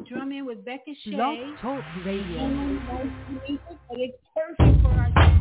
Drum In with Becca Shea. Blog Talk Radio. But it's perfect for our time.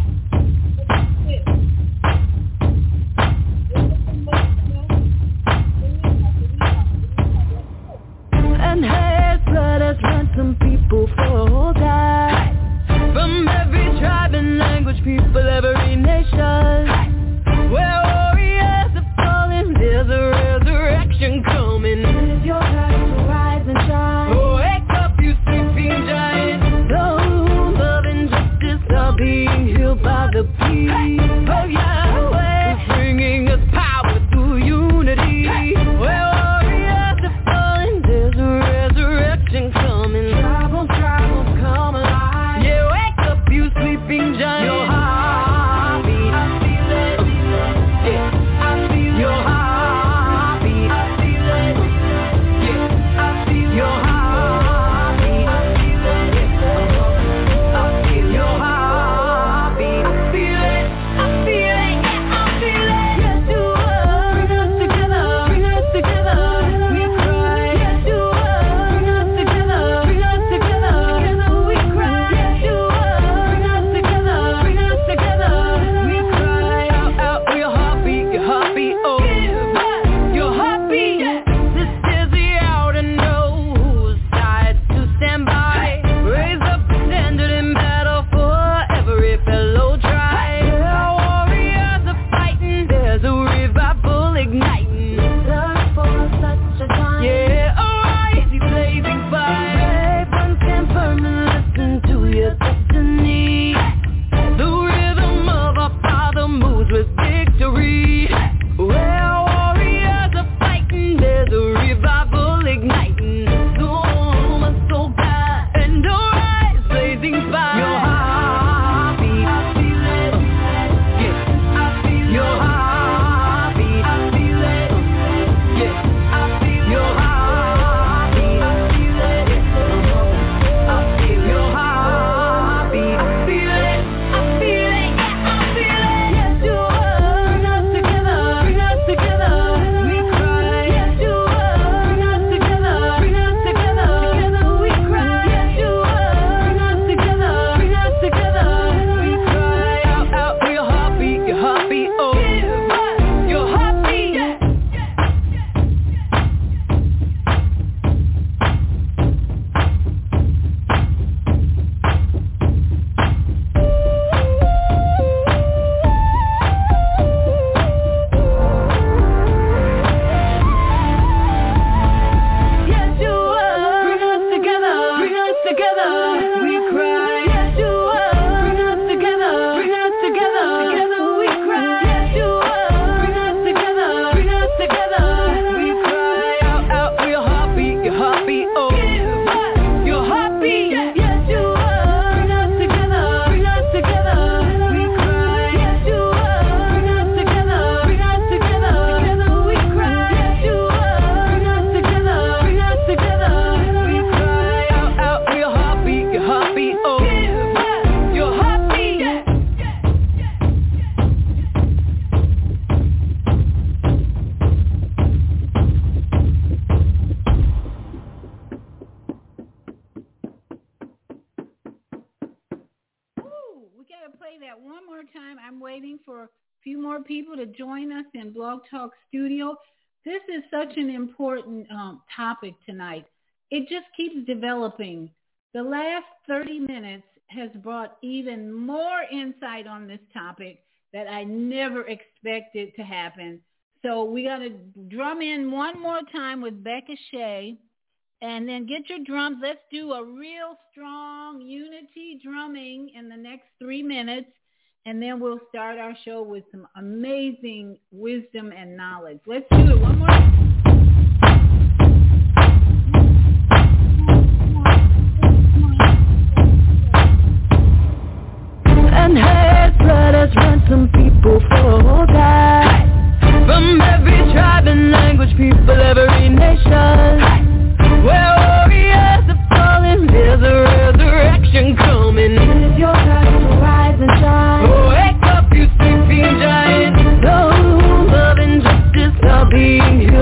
And has blood has run some people for die. From every tribe and language, people, every nation. Where warriors are falling, there's a resurrection coming. It's your time to rise and shine. Wake up, you sleeping giant. Those love and justice are being healed by the peace of Yahweh, bringing us power through unity. Where warriors are falling, there's a resurrection coming. Tribals come alive. Yeah, wake up, you sleeping giant. Your heartbeat, I feel it. Yeah, I feel your heartbeat. I feel it. Yeah, I feel your heartbeat. I feel it. Yeah, I feel your heartbeat. I feel it. I feel it. Yeah, I feel it. Yes, you are. Bring us together. Bring us together. We cry. Yes, you are. Bring us together. Bring us together. Together we cry. Yes, you are. Bring us together. Bring us together. We cry. Out for your heartbeat. Your heartbeat. Oh, give us your heartbeat. This is the hour to know whose side to stand by. Raise up the standard in battle for every fellow tribe. Our warriors are fighting. There's a revival igniting. Search for such a time. Yeah, arise, you blazing fire. Brave ones stand firm and listen to your destiny. The rhythm of our Father moves with victory. Where warriors are fighting, there's a revival igniting. Soul, my soul, God, and arise, blazing fire. Your heartbeat, I feel it. Yeah, I feel your heartbeat. I feel it. Yeah, I feel your heartbeat. I feel it. I feel your heartbeat. I feel it. I feel it. Yeah, I feel it. Yes, you are. Bring us together. Bring us together. We cry. Yes, you are. Bring us together. Bring us together. Together we cry. Yes, you are. Bring us together. Bring us together. We cry. Out for your heartbeat. Your heartbeat. Oh, give us your heartbeat. Yes, you are. Bring us together. Bring us together. We cry. Yes, you are. Bring us together. Bring us together. Together we cry. Yes, you are. Bring us together. Bring us together. We cry. Out for your heartbeat. Your heartbeat. Oh, give us your heartbeat. Yes, you are. Bring us together. Bring us together. We cry. Yes, you are. Bring us together. Bring us together. Together we cry. Yes, you are. Bring us together. Bring us together. We cry. Out for your heartbeat. Your heartbeat. Oh, give us your heartbeat. Ooh, we got to play that one more time. I'm waiting for a few more people to join us in Blog Talk Studio. This is such an important topic tonight. It just keeps developing. The last 30 minutes has brought even more insight on this topic that I never expected to happen. So we got to drum in one more time with Becca Shea. And then get your drums. Let's do a real strong unity drumming in the next 3 minutes. And then we'll start our show with some amazing wisdom and knowledge. Let's do it one more time. And has blood has run some people for die. From every tribe and language, people, every nation. Where warriors are falling, there's a resurrection coming. It's your time to rise and shine. Wake up, you sleeping giant. Those love and justice are being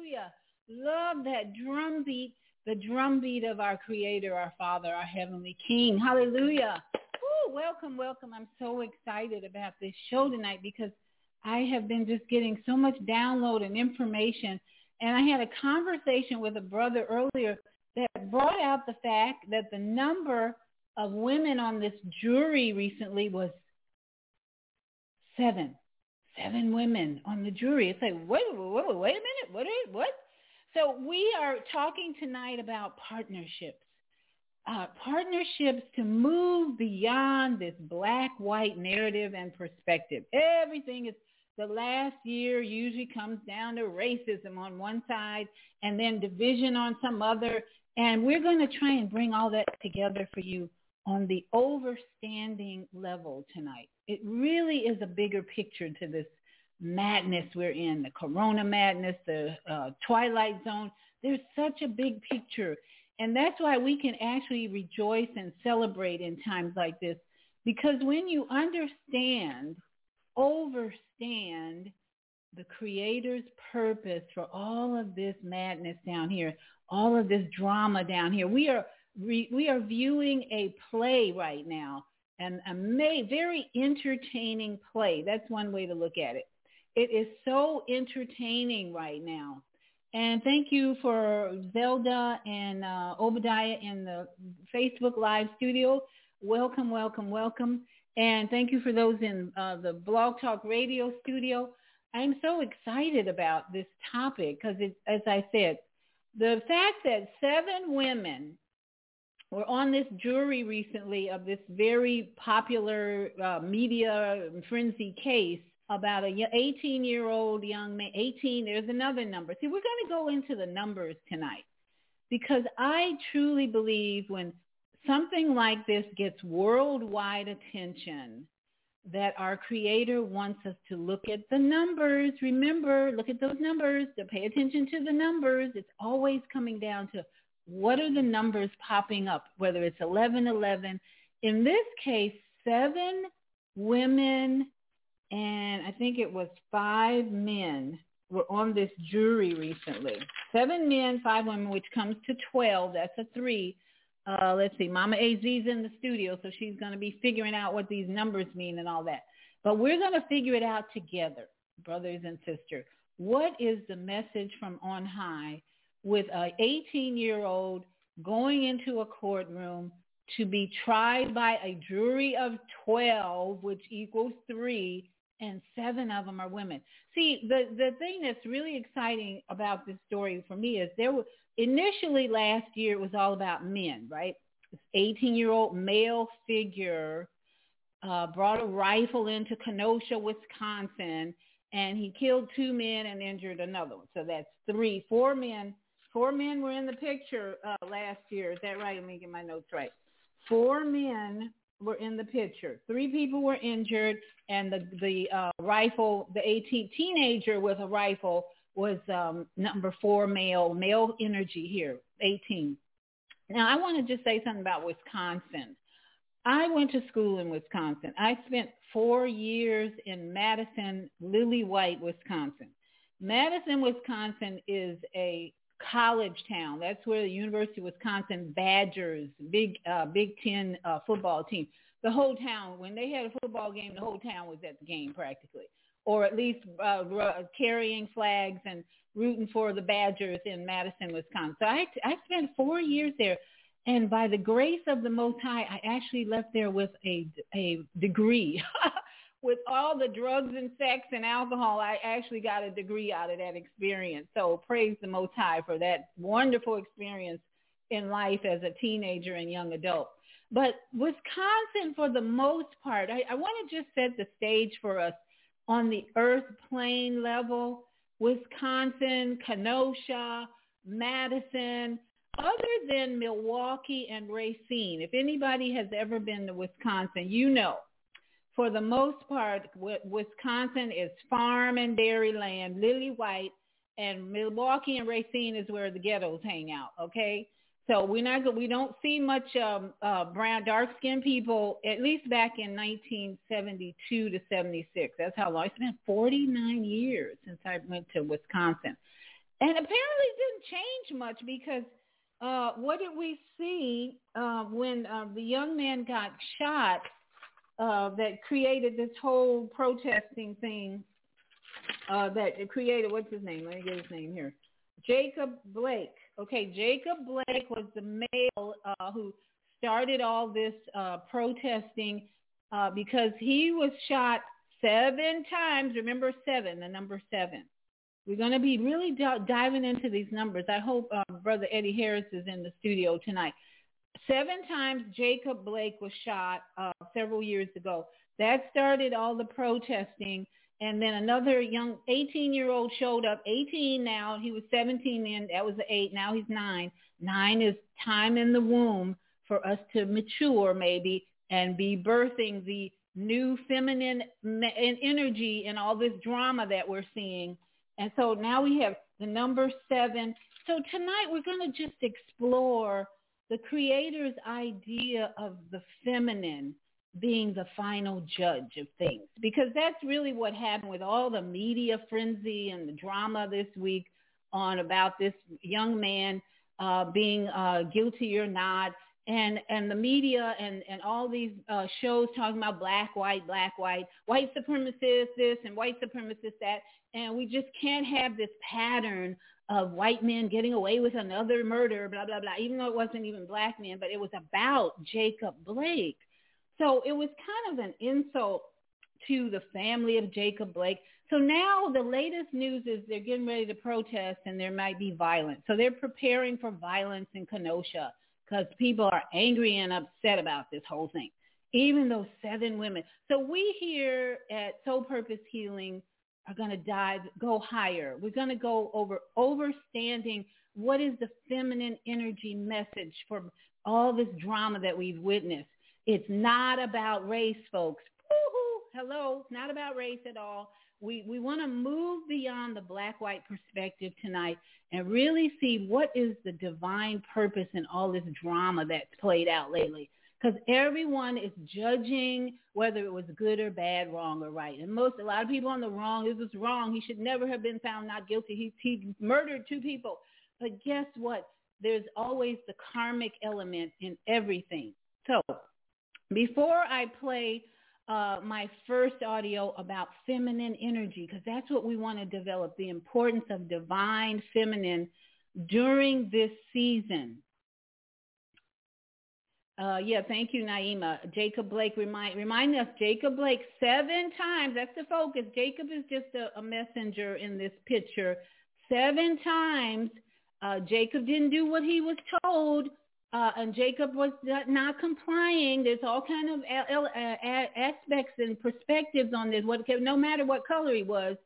Hallelujah. Love that drum beat, the drum beat of our Creator, our Father, our Heavenly King. Hallelujah. Woo, welcome, welcome. I'm so excited about this show tonight because I have been just getting so much download and information. And I had a conversation with a brother earlier that brought out the fact that the number of women on this jury recently was 7. 7 women on the jury. It's like, wait a minute. What? So we are talking tonight about partnerships. Partnerships to move beyond this black-white narrative and perspective. Everything is, the last year usually comes down to racism on one side and then division on some other. And we're going to try and bring all that together for you on the overstanding level tonight. It really is a bigger picture to this madness we're in, the corona madness, the twilight zone. There's such a big picture. And that's why we can actually rejoice and celebrate in times like this. Because when you overstand the Creator's purpose for all of this madness down here, all of this drama down here, we are viewing a play right now, and a very entertaining play. That's one way to look at it. It is so entertaining right now. And thank you for Zelda and Obadiah in the Facebook Live studio. Welcome, welcome, welcome. And thank you for those in the Blog Talk Radio studio. I'm so excited about this topic because, as I said, the fact that 7 women were on this jury recently of this very popular media frenzy case about a 18-year-old young man. 18, there's another number. See, we're going to go into the numbers tonight because I truly believe when something like this gets worldwide attention, that our Creator wants us to look at the numbers. Remember, look at those numbers. To pay attention to the numbers. It's always coming down to what are the numbers popping up, whether it's 1111. In this case, 7 women and I think it was 5 men were on this jury recently. 7 men, 5 women, which comes to 12. That's a 3. Let's see, Mama AZ's in the studio, so she's going to be figuring out what these numbers mean and all that. But we're going to figure it out together, brothers and sisters. What is the message from on high with an 18-year-old going into a courtroom to be tried by a jury of 12, which equals 3, and 7 of them are women. See, the thing that's really exciting about this story for me is initially last year it was all about men, right? This 18-year-old male figure brought a rifle into Kenosha, Wisconsin, and he killed 2 men and injured another one. So that's 3. 4 men. 4 men were in the picture last year. Is that right? Let me get my notes right. 4 men were in the picture. 3 people were injured, and the rifle, the 18 teenager with a rifle was number 4 male energy here, 18. Now, I want to just say something about Wisconsin. I went to school in Wisconsin. I spent 4 years in Madison, Lily White, Wisconsin. Madison, Wisconsin is a college town. That's where the University of Wisconsin Badgers, Big Ten football team. The whole town, when they had a football game, the whole town was at the game practically, or at least carrying flags and rooting for the Badgers in Madison, Wisconsin. So I spent 4 years there, and by the grace of the Most High, I actually left there with a degree. With all the drugs and sex and alcohol, I actually got a degree out of that experience. So praise the Most High for that wonderful experience in life as a teenager and young adult. But Wisconsin, for the most part, I want to just set the stage for us on the earth plane level. Wisconsin, Kenosha, Madison, other than Milwaukee and Racine. If anybody has ever been to Wisconsin, you know. For the most part, Wisconsin is farm and dairy land, Lily White, and Milwaukee and Racine is where the ghettos hang out, okay? So we don't see much brown, dark-skinned people, at least back in 1972 to 76. That's how long. It's been 49 years since I went to Wisconsin. And apparently it didn't change much because what did we see when the young man got shot that created this whole protesting thing that created, what's his name? Let me get his name here. Jacob Blake. Okay, Jacob Blake was the male who started all this protesting because he was shot 7 times. Remember 7, the number 7. We're going to be really diving into these numbers. I hope Brother Eddie Harris is in the studio tonight. 7 times Jacob Blake was shot several years ago. That started all the protesting. And then another young 18-year-old showed up, 18 now. He was 17 then. That was the 8. Now he's 9. 9 is time in the womb for us to mature maybe and be birthing the new feminine energy and all this drama that we're seeing. And so now we have the number 7. So tonight we're going to just explore the Creator's idea of the feminine being the final judge of things, because that's really what happened with all the media frenzy and the drama this week on about this young man being guilty or not. And the media and all these shows talking about black, white supremacists this and white supremacists that. And we just can't have this pattern of white men getting away with another murder, blah, blah, blah, even though it wasn't even black men, but it was about Jacob Blake. So it was kind of an insult to the family of Jacob Blake. So now the latest news is they're getting ready to protest and there might be violence. So they're preparing for violence in Kenosha because people are angry and upset about this whole thing, even those 7 women. So we here at Soul Purpose Healing are going to go higher. We're going to go over understanding what is the feminine energy message for all this drama that we've witnessed. It's not about race, folks. Woo-hoo. Hello. It's not about race at all. We want to move beyond the black-white perspective tonight and really see what is the divine purpose in all this drama that's played out lately. Because everyone is judging whether it was good or bad, wrong or right. And a lot of people on the wrong, this was wrong. He should never have been found not guilty. He murdered 2 people. But guess what? There's always the karmic element in everything. So before I play my first audio about feminine energy, because that's what we want to develop, the importance of divine feminine during this season. Thank you, Naima. Jacob Blake, remind us, Jacob Blake 7 times, that's the focus. Jacob is just a messenger in this picture. 7 times, Jacob didn't do what he was told. And Jacob was not complying. There's all kind of aspects and perspectives on this. No matter what color he was,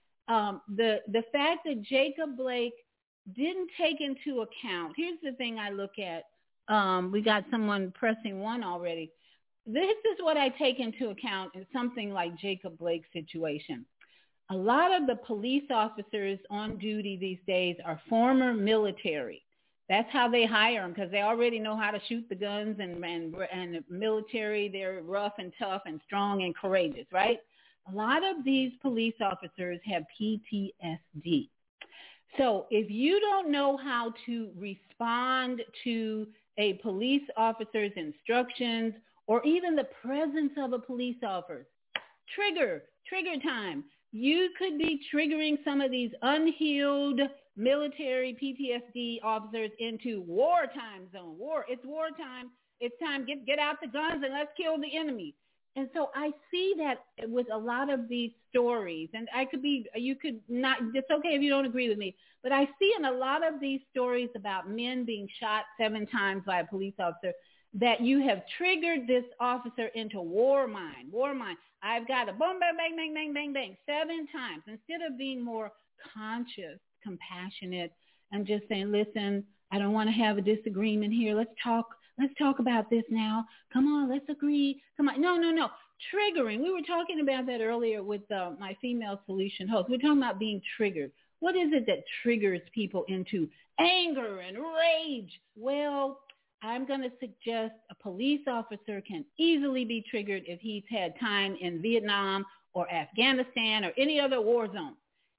the fact that Jacob Blake didn't take into account. Here's the thing I look at. We got someone pressing 1 already. This is what I take into account in something like Jacob Blake's situation. A lot of the police officers on duty these days are former military. That's how they hire them, because they already know how to shoot the guns, and military, they're rough and tough and strong and courageous, right? A lot of these police officers have PTSD. So if you don't know how to respond to a police officer's instructions or even the presence of a police officer, trigger time. You could be triggering some of these unhealed military PTSD officers into wartime zone. It's wartime. It's time. Get out the guns and let's kill the enemy. And so I see that with a lot of these stories, and you could not, it's okay if you don't agree with me, but I see in a lot of these stories about men being shot 7 times by a police officer that you have triggered this officer into war mind. I've got a boom, bang, bang, bang, bang, bang, bang, 7 times, instead of being more conscious, compassionate, and just saying, listen, I don't want to have a disagreement here. Let's talk about this now. Come on, let's agree. Come on. No. Triggering. We were talking about that earlier with my female solution host. We're talking about being triggered. What is it that triggers people into anger and rage? Well, I'm going to suggest a police officer can easily be triggered if he's had time in Vietnam or Afghanistan or any other war zone.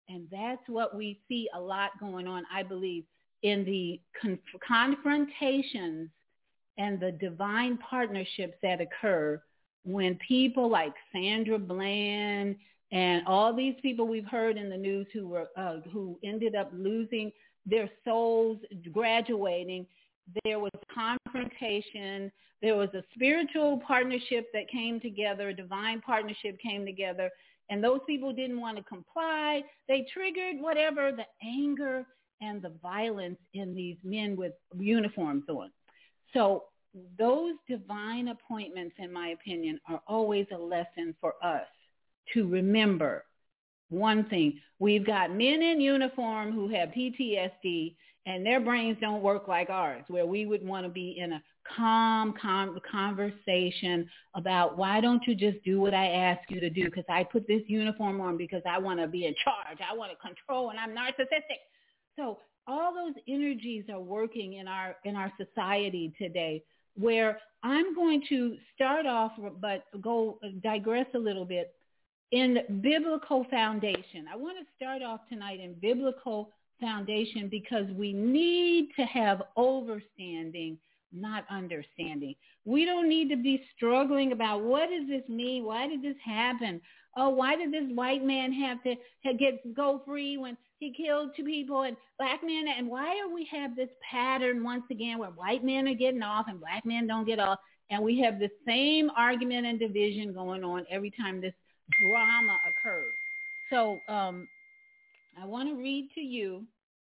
And that's what we see a lot going on, I believe, in the confrontations and the divine partnerships that occur when people like Sandra Bland and all these people we've heard in the news who ended up losing their souls, graduating. There was confrontation. There was a spiritual partnership that came together, a divine partnership came together, and those people didn't want to comply. They triggered whatever, the anger and the violence in these men with uniforms on. So those divine appointments, in my opinion, are always a lesson for us to remember one thing. We've got men in uniform who have PTSD, and their brains don't work like ours, where we would want to be in a calm conversation about, why don't you just do what I ask you to do? Because I put this uniform on because I want to be in charge. I want to control, and I'm narcissistic. So all those energies are working in our society today, where I'm going to start off, but digress a little bit, in biblical foundation. I want to start off tonight in biblical foundation, because we need to have overstanding, not understanding. We don't need to be struggling about, what does this mean? Why did this happen? Oh, why did this white man have to go free when he killed 2 people, and black men? And why do we have this pattern once again where white men are getting off and black men don't get off? And we have the same argument and division going on every time this drama occurs. So I want to read to you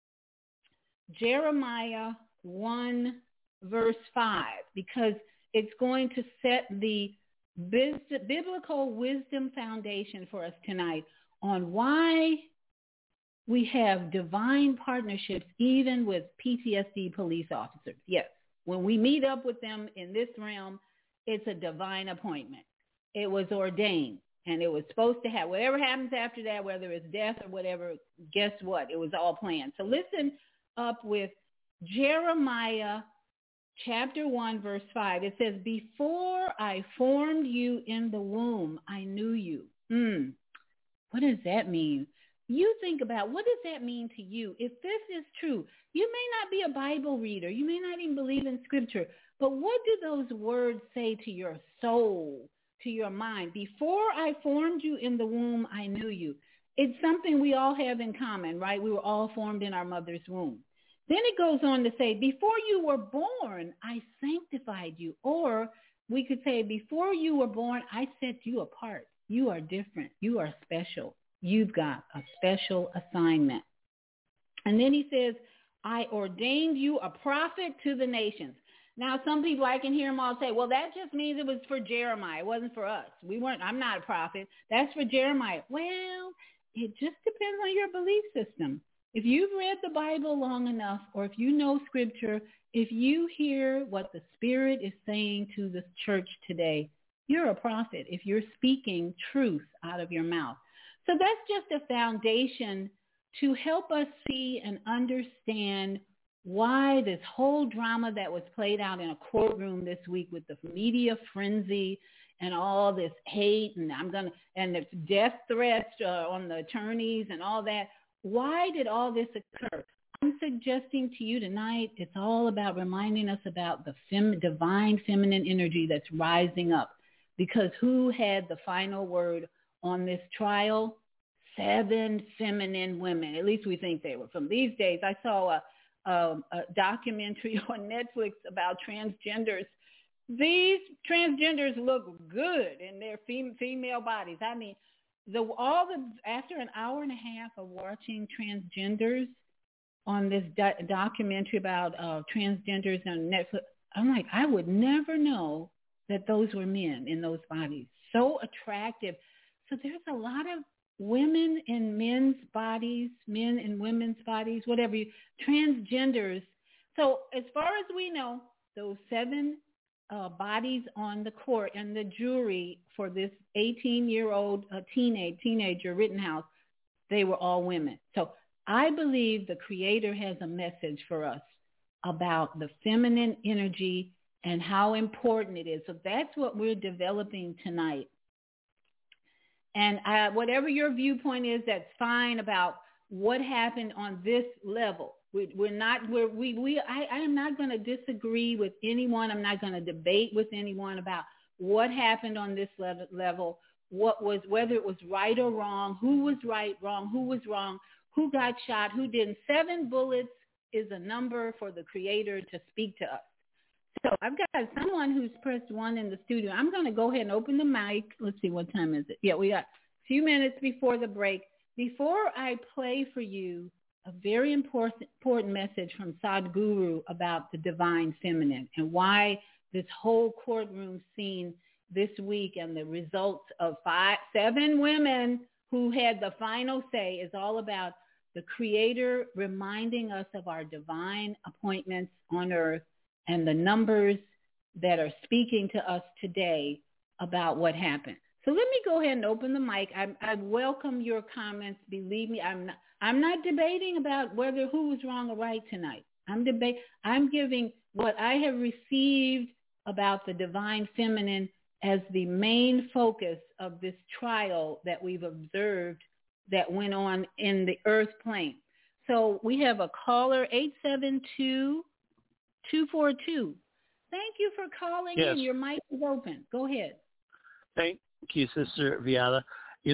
Jeremiah 1 verse 5, because it's going to set the biblical wisdom foundation for us tonight on why we have divine partnerships even with PTSD police officers. Yes, when we meet up with them in this realm, it's a divine appointment. It was ordained. And it was supposed to have, whatever happens after that, whether it's death or whatever, guess what? It was all planned. So listen up with Jeremiah chapter 1, verse 5. It says, before I formed you in the womb, I knew you. What does that mean? You think about, what does that mean to you? If this is true, you may not be a Bible reader. You may not even believe in scripture. But what do those words say to your soul, to your mind? Before I formed you in the womb, I knew you. It's something we all have in common, right? We were all formed in our mother's womb. Then it goes on to say, before you were born, I sanctified you. Or we could say, before you were born, I set you apart. You are different. You are special. You've got a special assignment. And then he says, I ordained you a prophet to the nations. Now, some people, I can hear them all say, well, that just means it was for Jeremiah. It wasn't for us. I'm not a prophet. That's for Jeremiah. Well, it just depends on your belief system. If you've read the Bible long enough, or if you know scripture, if you hear what the Spirit is saying to the church today, you're a prophet if you're speaking truth out of your mouth. So that's just a foundation to help us see and understand why this whole drama that was played out in a courtroom this week with the media frenzy and all this hate and the death threats on the attorneys and all that. Why did all this occur? I'm suggesting to you tonight, it's all about reminding us about the divine feminine energy that's rising up. Because who had the final word on this trial? 7 feminine women. At least we think they were. From these days, I saw a documentary on Netflix about transgenders. These transgenders look good in their female bodies. I mean, after an hour and a half of watching transgenders on this documentary about transgenders on Netflix, I'm like, I would never know that those were men in those bodies. So attractive. So there's a lot of women in men's bodies, men in women's bodies, whatever, transgenders. So as far as we know, those 7 bodies on the court and the jury for this 18-year-old teenager, Rittenhouse, they were all women. So I believe the Creator has a message for us about the feminine energy and how important it is. So that's what we're developing tonight. And whatever your viewpoint is, that's fine about what happened on this level. I am not going to disagree with anyone. I'm not going to debate with anyone about what happened on this level, whether it was right or wrong, who was right, wrong, who was wrong, who got shot, who didn't. 7 bullets is a number for the Creator to speak to us. So I've got someone who's pressed 1 in the studio. I'm going to go ahead and open the mic. Let's see, what time is it? Yeah, we got a few minutes before the break. Before I play for you a very important message from Sadhguru about the divine feminine and why this whole courtroom scene this week and the results of 7 women who had the final say is all about the Creator reminding us of our divine appointments on earth and the numbers that are speaking to us today about what happened. So let me go ahead and open the mic. I welcome your comments. Believe me, I'm not debating about whether who was wrong or right tonight. I'm giving what I have received about the divine feminine as the main focus of this trial that we've observed that went on in the earth plane. So we have a caller, 872-242. Thank you for calling in. Your mic is open. Go ahead. Thank you, Sister Viana.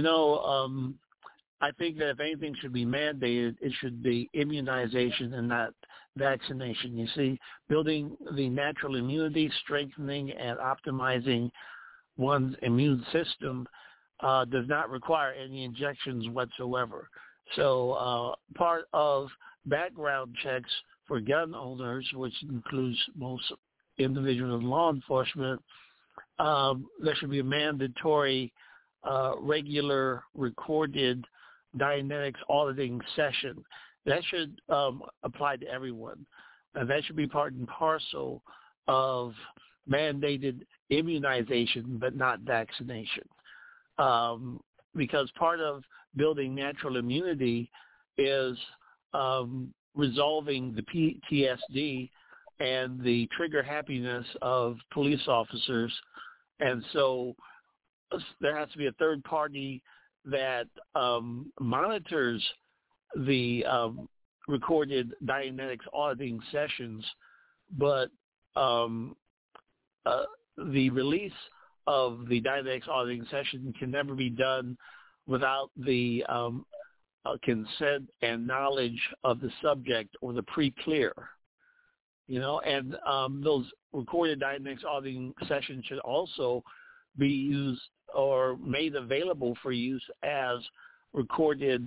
I think that if anything should be mandated, it should be immunization and not vaccination. You see, building the natural immunity, strengthening and optimizing one's immune system does not require any injections whatsoever. So part of background checks for gun owners, which includes most individuals in law enforcement, there should be a mandatory regular recorded Dianetics auditing session. That should apply to everyone. And that should be part and parcel of mandated immunization, but not vaccination. Because part of building natural immunity is resolving the PTSD and the trigger happiness of police officers. And so there has to be a third party that monitors the recorded Dianetics auditing sessions, but the release of the Dianetics auditing session can never be done without the consent and knowledge of the subject or the pre-clear. And those recorded Dianetics auditing sessions should also be used or made available for use as recorded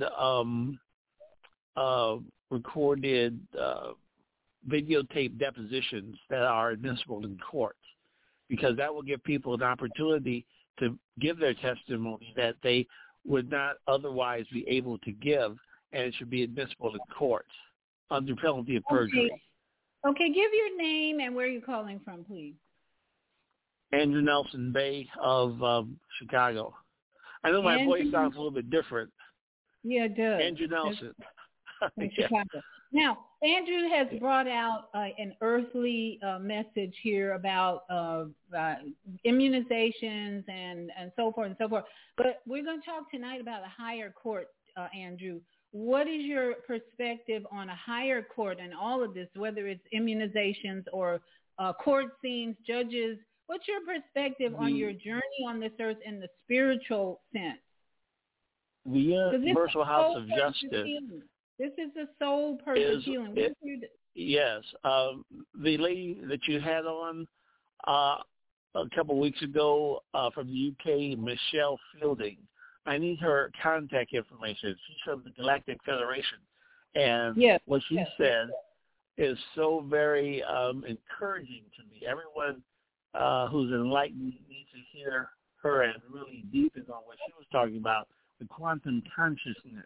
videotape depositions that are admissible in court, because that will give people an opportunity to give their testimony that they would not otherwise be able to give, and it should be admissible in court under penalty of perjury. Okay, give your name and where you're calling from, please. Andrew Nelson Bay of Chicago. I know my voice sounds a little bit different. Yeah, it does. Andrew Nelson. Chicago. Now, Andrew has brought out an earthly message here about immunizations and so forth and so forth. But we're going to talk tonight about a higher court, Andrew. What is your perspective on a higher court and all of this, whether it's immunizations or court scenes, judges? What's your perspective on your journey on this earth in the spiritual sense? The Universal House of Justice. This is the soul purpose healing. Yes. The lady that you had on a couple of weeks ago from the UK, Michelle Fielding, I need her contact information. She's from the Galactic Federation. And what she said is so very encouraging to me. Everyone who's enlightened needs to hear her and really deepen on what she was talking about, the quantum consciousness,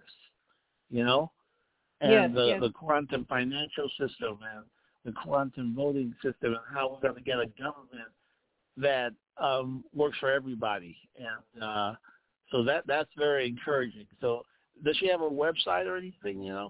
and the quantum financial system and the quantum voting system and how we're going to get a government that works for everybody. And so that's very encouraging. So does she have a website or anything, Yes,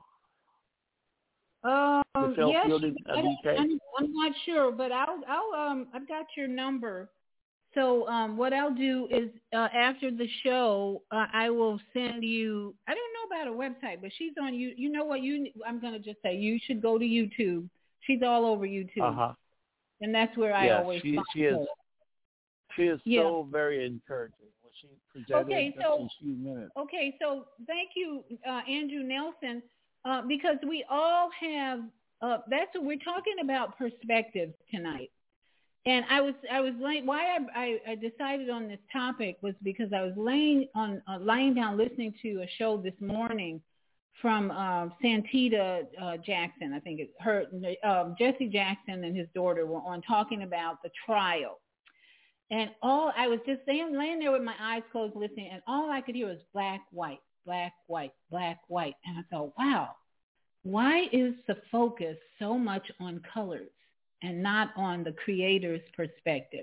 I'm not sure, but I've got your number. So what I'll do is after the show, I will send you. I don't know about her website, but she's on you. You know what? I'm going to just say you should go to YouTube. She's all over YouTube, and that's where I always find her. She is so very encouraging when she presented in a few minutes. Okay, so thank you, Andrew Nelson, because we all have. That's what we're talking about, perspectives tonight. And I was why I decided on this topic was because I was lying down listening to a show this morning from Santita Jackson. I think Jesse Jackson and his daughter were on talking about the trial. And I was just laying there with my eyes closed listening, and all I could hear was black, white, black, white, black, white. And I thought, wow, why is the focus so much on colors and not on the creator's perspective?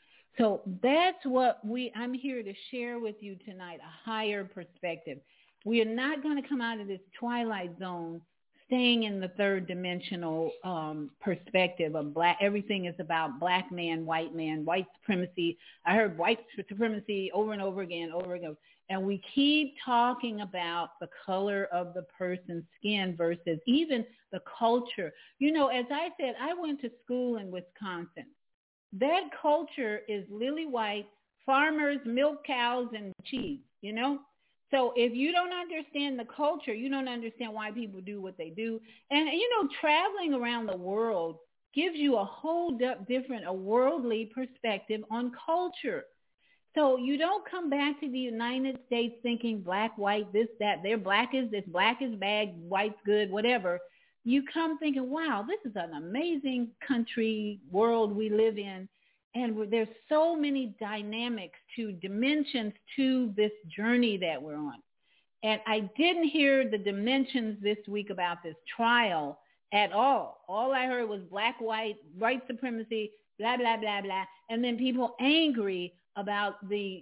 So that's what I'm here to share with you tonight, a higher perspective. We are not going to come out of this twilight zone staying in the third dimensional perspective of black. Everything is about black man, white supremacy. I heard white supremacy over and over again. And we keep talking about the color of the person's skin versus even the culture. You know, as I said, I went to school in Wisconsin. That culture is lily white, farmers, milk cows, and cheese, you know. So if you don't understand the culture, you don't understand why people do what they do. And, you know, traveling around the world gives you a whole different, a worldly perspective on culture. So you don't come back to the United States thinking black, white, this, that, they're black is this, black is bad, white's good, whatever. You come thinking, wow, this is an amazing country, world we live in. And there's so many dynamics to dimensions to this journey that we're on. And I didn't hear the dimensions this week about this trial at all. All I heard was black, white supremacy, blah, blah, blah, blah. And then people angry about the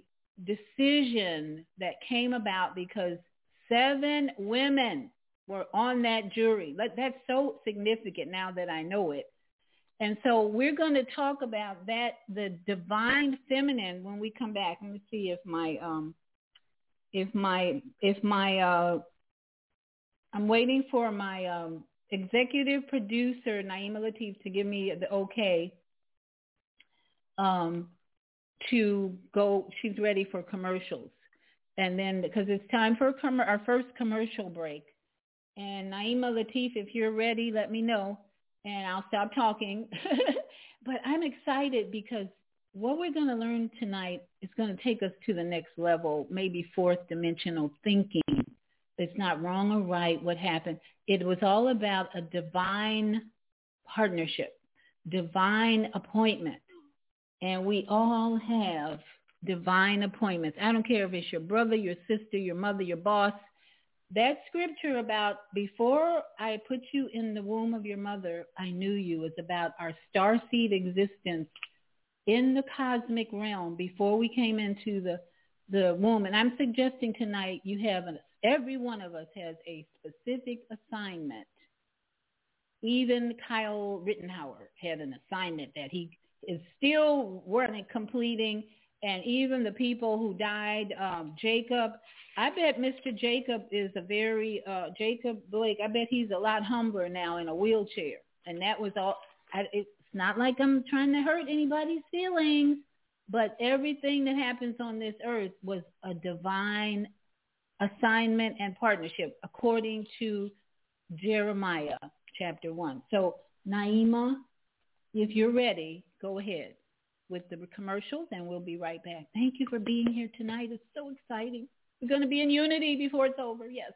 decision that came about because 7 women were on that jury. That's so significant now that I know it. And so we're going to talk about that, the divine feminine, when we come back. Let me see if I'm waiting for my executive producer, Naima Latif, to give me the okay to go. She's ready for commercials. And then, because it's time for our first commercial break. And Naima Latif, if you're ready, let me know. And I'll stop talking. But I'm excited because what we're going to learn tonight is going to take us to the next level, maybe fourth dimensional thinking. It's not wrong or right what happened. It was all about a divine partnership, divine appointment. And we all have divine appointments. I don't care if it's your brother, your sister, your mother, your boss. That scripture about before I put you in the womb of your mother, I knew you, is about our starseed existence in the cosmic realm before we came into the womb. And I'm suggesting tonight every one of us has a specific assignment. Even Kyle Rittenhauer had an assignment that he is still completing. And even the people who died, Jacob, I bet Mr. Jacob is Jacob Blake, I bet he's a lot humbler now in a wheelchair. And that was all. It's not like I'm trying to hurt anybody's feelings, but everything that happens on this earth was a divine assignment and partnership, according to Jeremiah chapter 1. So, Naima, if you're ready, go ahead with the commercials, and we'll be right back. Thank you for being here tonight. It's so exciting. We're going to be in unity before it's over. Yes.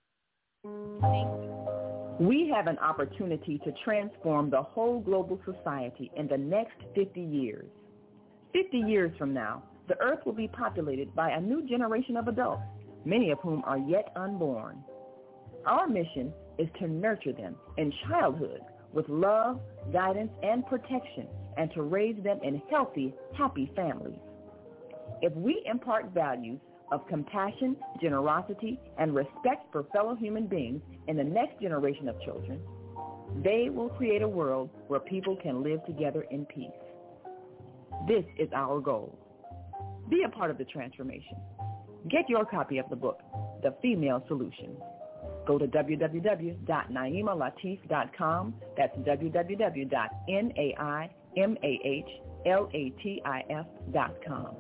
Thank you. We have an opportunity to transform the whole global society in the next 50 years. 50 years from now, the earth will be populated by a new generation of adults, many of whom are yet unborn. Our mission is to nurture them in childhood with love, guidance, and protection, and to raise them in healthy, happy families. If we impart values of compassion, generosity, and respect for fellow human beings in the next generation of children, they will create a world where people can live together in peace. This is our goal. Be a part of the transformation. Get your copy of the book, the female solution. Go to www.naimalatif.com. That's www.naimalatif.com.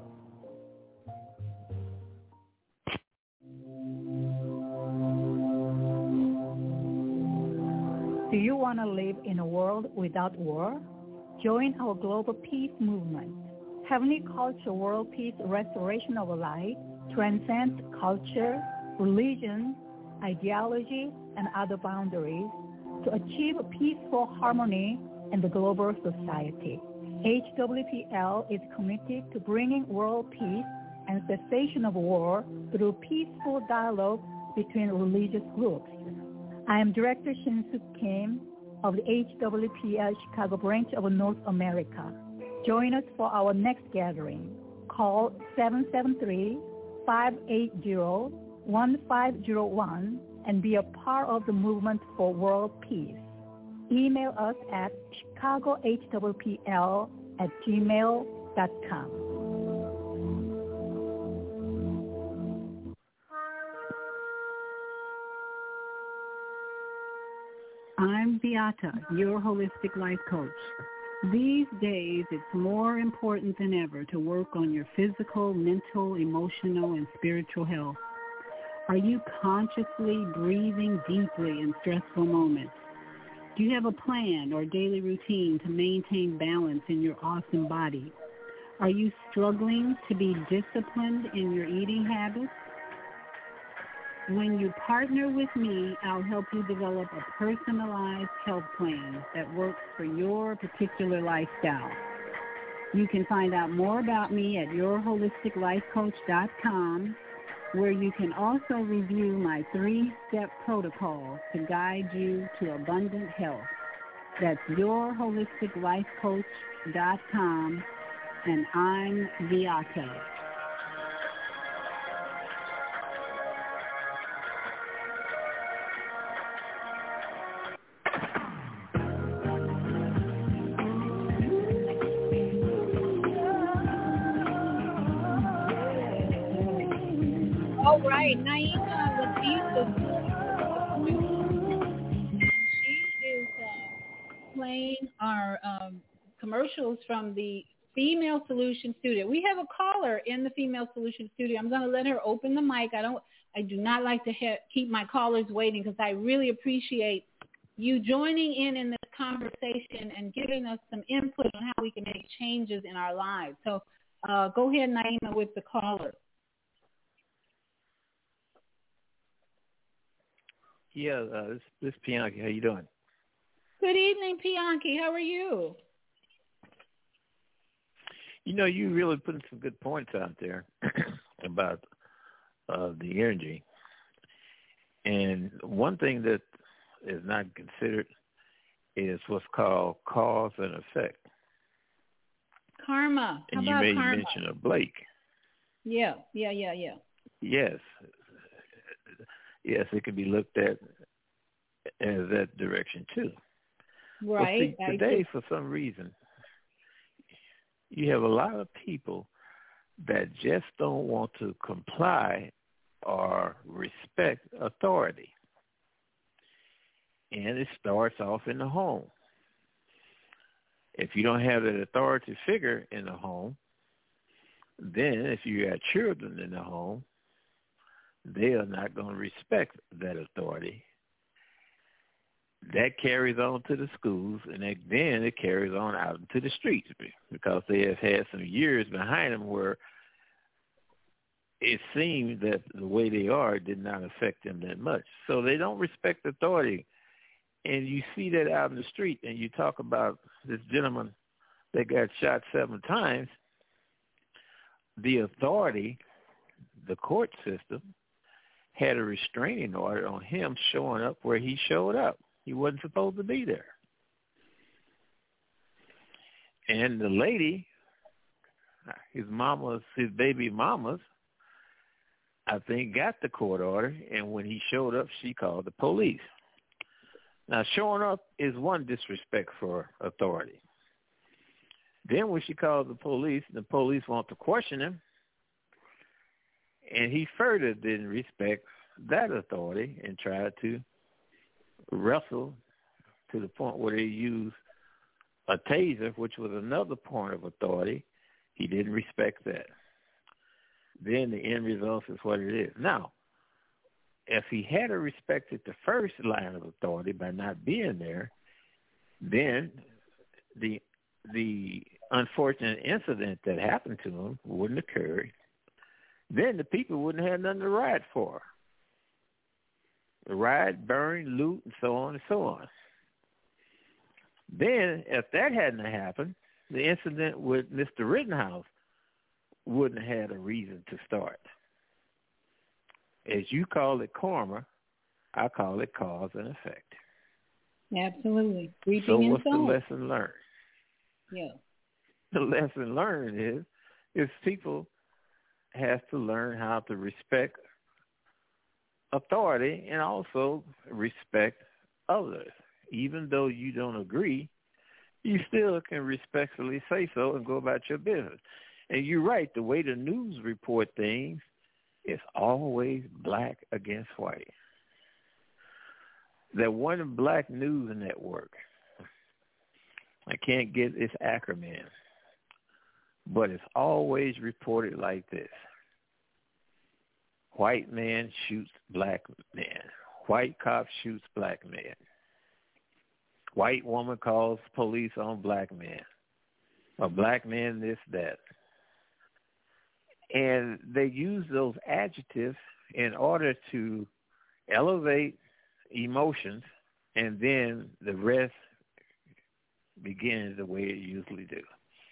Do you want to live in a world without war? Join our global peace movement. Heavenly Culture World Peace Restoration of Light transcends culture, religion, ideology, and other boundaries to achieve peaceful harmony in the global society. HWPL is committed to bringing world peace and cessation of war through peaceful dialogue between religious groups. I am Director Shin-Suk Kim of the HWPL Chicago branch of North America. Join us for our next gathering. Call 773-580-1501 and be a part of the movement for world peace. Email us at chicagohwpl@gmail.com. I'm Beata, your holistic life coach. These days, it's more important than ever to work on your physical, mental, emotional, and spiritual health. Are you consciously breathing deeply in stressful moments? Do you have a plan or daily routine to maintain balance in your awesome body? Are you struggling to be disciplined in your eating habits? When you partner with me, I'll help you develop a personalized health plan that works for your particular lifestyle. You can find out more about me at yourholisticlifecoach.com, where you can also review my 3-step protocol to guide you to abundant health. That's yourholisticlifecoach.com, and I'm Beata. All right, Naima Latif, she is playing our commercials from the Female Solution Studio. We have a caller in the Female Solution Studio. I'm going to let her open the mic. I do not like to keep my callers waiting because I really appreciate you joining in this conversation and giving us some input on how we can make changes in our lives. So go ahead, Naima, with the caller. Yeah, this is Pianki. How you doing? Good evening, Pianki. How are you? You know, you really putting some good points out there about the energy. And one thing that is not considered is what's called cause and effect. Karma. And How about you made karma? mention of Blake. Yeah. Yes, it can be looked at as that direction too. Right. Well, see, today, for some reason, you have a lot of people that just don't want to comply or respect authority. And it starts off in the home. If you don't have that authority figure in the home, then if you have children in the home, they are not going to respect that authority. That carries on to the schools, and then it carries on out into the streets because they have had some years behind them where it seemed that the way they are did not affect them that much. So they don't respect authority. And you see that out in the street, and you talk about this gentleman that got shot 7 times. The authority, the court system, had a restraining order on him showing up where he showed up. He wasn't supposed to be there. And the lady, his baby mamas, I think got the court order, and when he showed up, she called the police. Now, showing up is one disrespect for authority. Then when she called the police want to question him, and he further didn't respect that authority and tried to wrestle to the point where they used a taser, which was another point of authority. He didn't respect that. Then the end result is what it is. Now, if he had respected the first line of authority by not being there, then the unfortunate incident that happened to him wouldn't occur. Then the people wouldn't have nothing to riot for. Riot, burn, loot, and so on and so on. Then, if that hadn't happened, the incident with Mr. Rittenhouse wouldn't have had a reason to start. As you call it karma, I call it cause and effect. Absolutely. Reaping so and what's sowing. The lesson learned? Yeah. The lesson learned is people have to learn how to respect authority and also respect others. Even though you don't agree, you still can respectfully say so and go about your business. And you're right, the way the news report things is always black against white. That one black news network, I can't get its acronym, but it's always reported like this. White man shoots black man. White cop shoots black man. White woman calls police on black man. A black man this, that. And they use those adjectives in order to elevate emotions, and then the rest begins the way it usually do.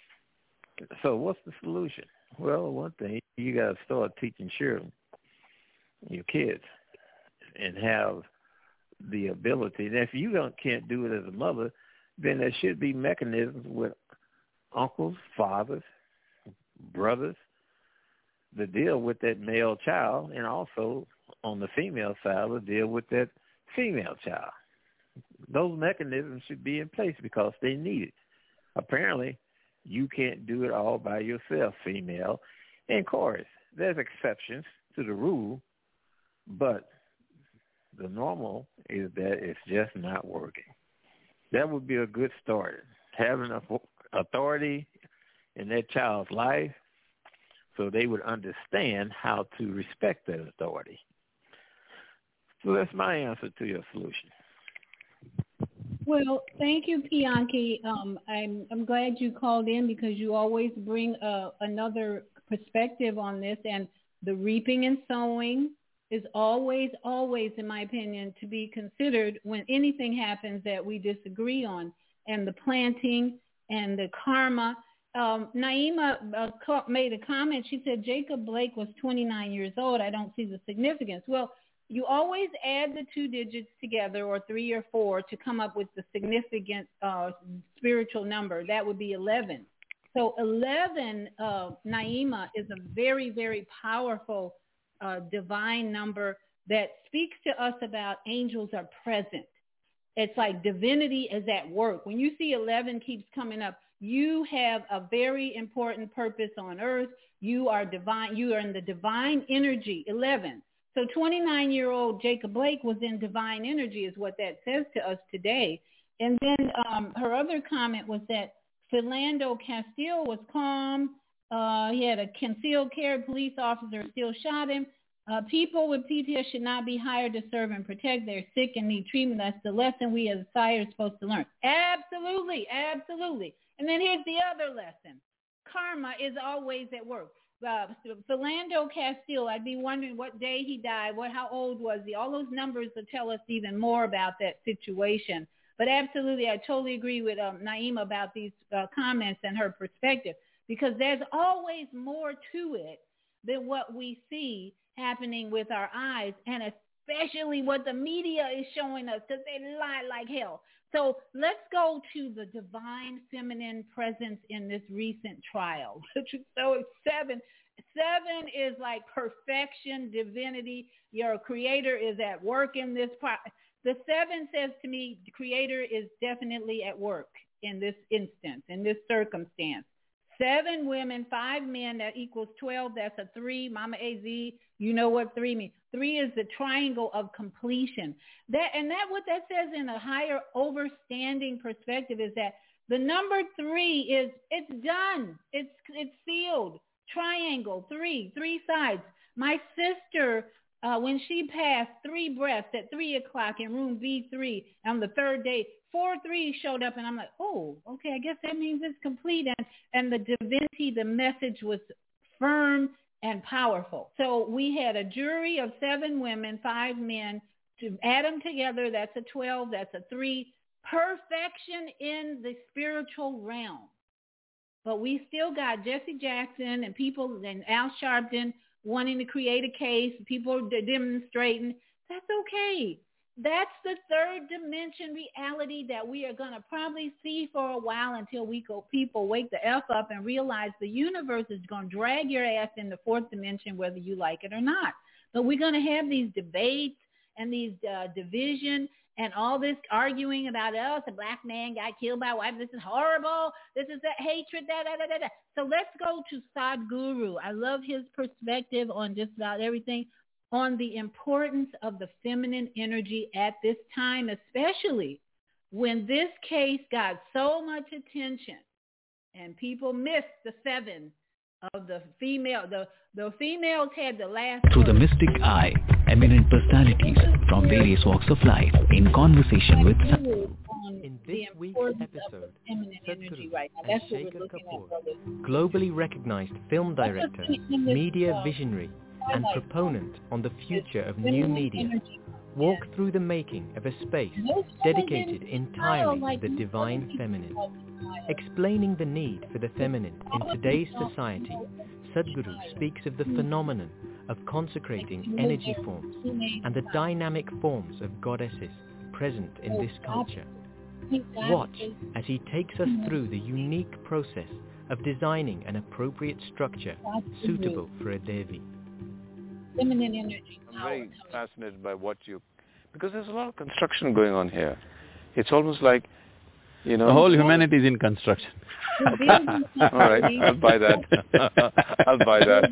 So what's the solution? Well, one thing, you got to start teaching children, your kids, and have the ability. And if you can't do it as a mother, then there should be mechanisms with uncles, fathers, brothers, to deal with that male child, and also on the female side to deal with that female child. Those mechanisms should be in place because they need it. Apparently, you can't do it all by yourself, female. And of course, there's exceptions to the rule, but the normal is that it's just not working. That would be a good start, having authority in that child's life so they would understand how to respect that authority. So that's my answer to your solution. Well, thank you, Pianki. I'm glad you called in because you always bring another perspective on this, and the reaping and sowing is always, in my opinion, to be considered when anything happens that we disagree on, and the planting and the karma. Naima made a comment. She said Jacob Blake was 29 years old. I don't see the significance. Well, you always add the two digits together, or 3 or 4, to come up with the significant spiritual number. That would be 11. So 11, Naima, is a very, very powerful divine number that speaks to us about angels are present. It's like divinity is at work. When you see 11 keeps coming up, you have a very important purpose on earth. You are divine. You are in the divine energy, 11. So 29-year-old Jacob Blake was in divine energy is what that says to us today. And then her other comment was that Philando Castile was calm. He had a concealed carry police officer still shot him. People with PTSD should not be hired to serve and protect. They're sick and need treatment. That's the lesson we as sires are supposed to learn. Absolutely, absolutely. And then here's the other lesson. Karma is always at work. Philando Castile, I'd be wondering what day he died, how old was he? All those numbers will tell us even more about that situation. But absolutely, I totally agree with Naima about these comments and her perspective, because there's always more to it than what we see happening with our eyes, and especially what the media is showing us, because they lie like hell. So let's go to the divine feminine presence in this recent trial. So 7 is like perfection, divinity. Your creator is at work in this part. The 7 says to me, the creator is definitely at work in this instance, in this circumstance. 7 women, 5 men, that equals 12. That's a 3. Mama AZ, you know what 3 means. 3 is the triangle of completion. What that says in a higher overstanding perspective is that the number 3 is, it's done. It's sealed. Triangle, 3 sides. My sister, when she passed, 3 breaths at 3 o'clock in room V3 on the 3rd day, 4 3s showed up, and I'm like, oh, okay, I guess that means it's complete. And the divinity, the message was firm and powerful. So we had a jury of 7 women, 5 men. To add them together, that's a 12, that's a 3. Perfection in the spiritual realm. But we still got Jesse Jackson and people, and Al Sharpton wanting to create a case, people demonstrating. That's okay. That's the 3rd dimension reality that we are going to probably see for a while until people wake the F up and realize the universe is going to drag your ass in the 4th dimension whether you like it or not. But we're going to have these debates and these division and all this arguing about, the black man got killed by a wife. This is horrible. This is that hatred. So let's go to Sadhguru. I love his perspective on just about everything, on the importance of the feminine energy at this time, especially when this case got so much attention and people missed the 7 of the female. The females had the last Through the mystic eye, eminent personalities from various walks of life in conversation with in this week's episode, Sadhguru and Shekhar Kapur, globally recognized film director, media visionary, and proponent on the future of new media, walk through the making of a space dedicated entirely to the divine feminine. Explaining the need for the feminine in today's society, Sadhguru speaks of the phenomenon of consecrating energy forms and the dynamic forms of goddesses present in this culture. Watch as he takes us through the unique process of designing an appropriate structure suitable for a Devi. Feminine energy. I'm very fascinated by because there's a lot of construction going on here. It's almost like, the whole humanity is in construction. All right, I'll buy that. I'll buy that.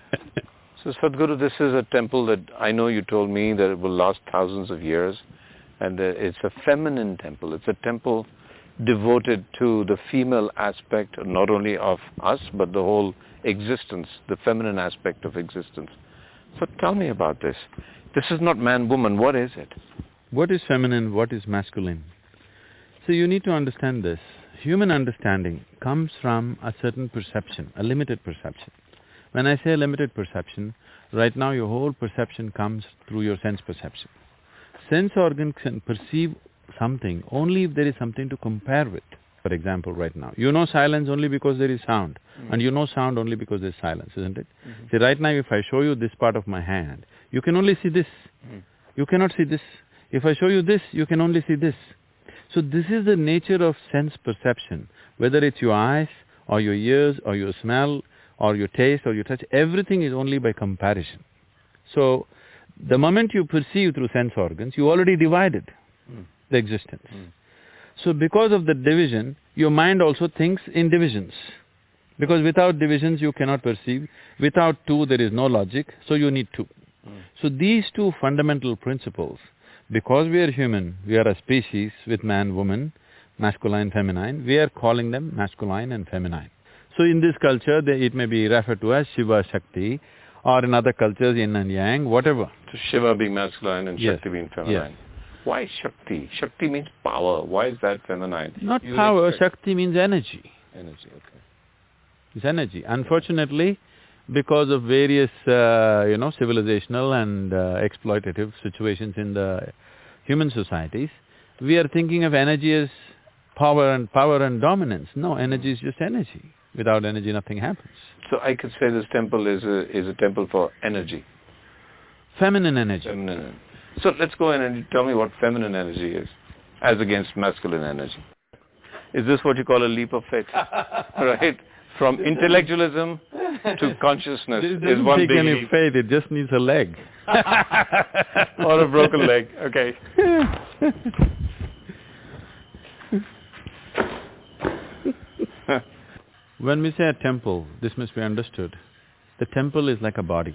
So Sadhguru, this is a temple that I know you told me that it will last thousands of years, and it's a feminine temple. It's a temple devoted to the female aspect, not only of us, but the whole existence, the feminine aspect of existence. So tell me about this. This is not man-woman. What is it? What is feminine? What is masculine? So you need to understand this. Human understanding comes from a certain perception, a limited perception. When I say limited perception, right now your whole perception comes through your sense perception. Sense organ can perceive something only if there is something to compare with. For example, right now, you know silence only because there is sound, and you know sound only because there is silence, isn't it? See, right now if I show you this part of my hand, you can only see this. You cannot see this. If I show you this, you can only see this. So this is the nature of sense perception, whether it's your eyes, or your ears, or your smell, or your taste, or your touch, everything is only by comparison. So the moment you perceive through sense organs, you already divided the existence. So because of the division, your mind also thinks in divisions. Because without divisions you cannot perceive. Without 2 there is no logic, so you need 2. So these 2 fundamental principles, because we are human, we are a species with man, woman, masculine, feminine, we are calling them masculine and feminine. So in this culture, it may be referred to as Shiva, Shakti, or in other cultures, yin and yang, whatever. So Shiva being masculine and Shakti being feminine. Yes. Why Shakti? Shakti means power. Why is that feminine? Not power, Shakti means energy. Energy, okay. It's energy. Unfortunately, because of various, civilizational and exploitative situations in the human societies, we are thinking of energy as power and dominance. No, energy is just energy. Without energy, nothing happens. So I could say this temple is a temple for energy. Feminine energy. Feminine. So let's go in and tell me what feminine energy is, as against masculine energy. Is this what you call a leap of faith? Right? From intellectualism to consciousness is one big leap. It doesn't take any faith, it just needs a leg. Or a broken leg, okay. When we say a temple, this must be understood. The temple is like a body.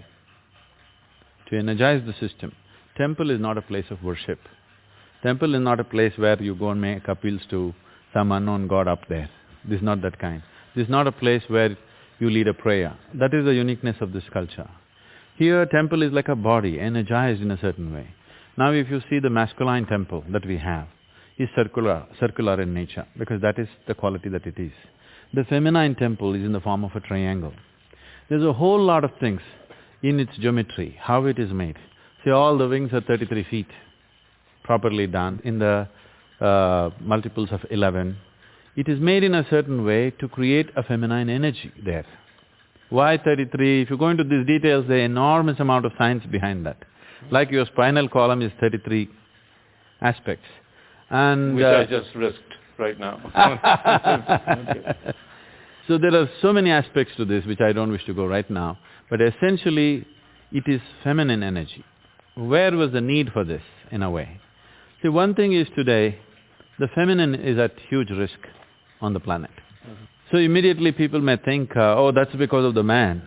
To energize the system, temple is not a place of worship. Temple is not a place where you go and make appeals to some unknown god up there. This is not that kind. This is not a place where you lead a prayer. That is the uniqueness of this culture. Here, temple is like a body, energized in a certain way. Now if you see the masculine temple that we have, is circular in nature, because that is the quality that it is. The feminine temple is in the form of a triangle. There's a whole lot of things in its geometry, how it is made. See, all the wings are 33 feet, properly done, in the multiples of 11. It is made in a certain way to create a feminine energy there. Why 33? If you go into these details, there are enormous amount of science behind that. Like your spinal column is 33 aspects. And which I just risked right now. Okay. So there are so many aspects to this which I don't wish to go right now, but essentially it is feminine energy. Where was the need for this, in a way? See, one thing is today, the feminine is at huge risk on the planet. So immediately people may think, oh, that's because of the man.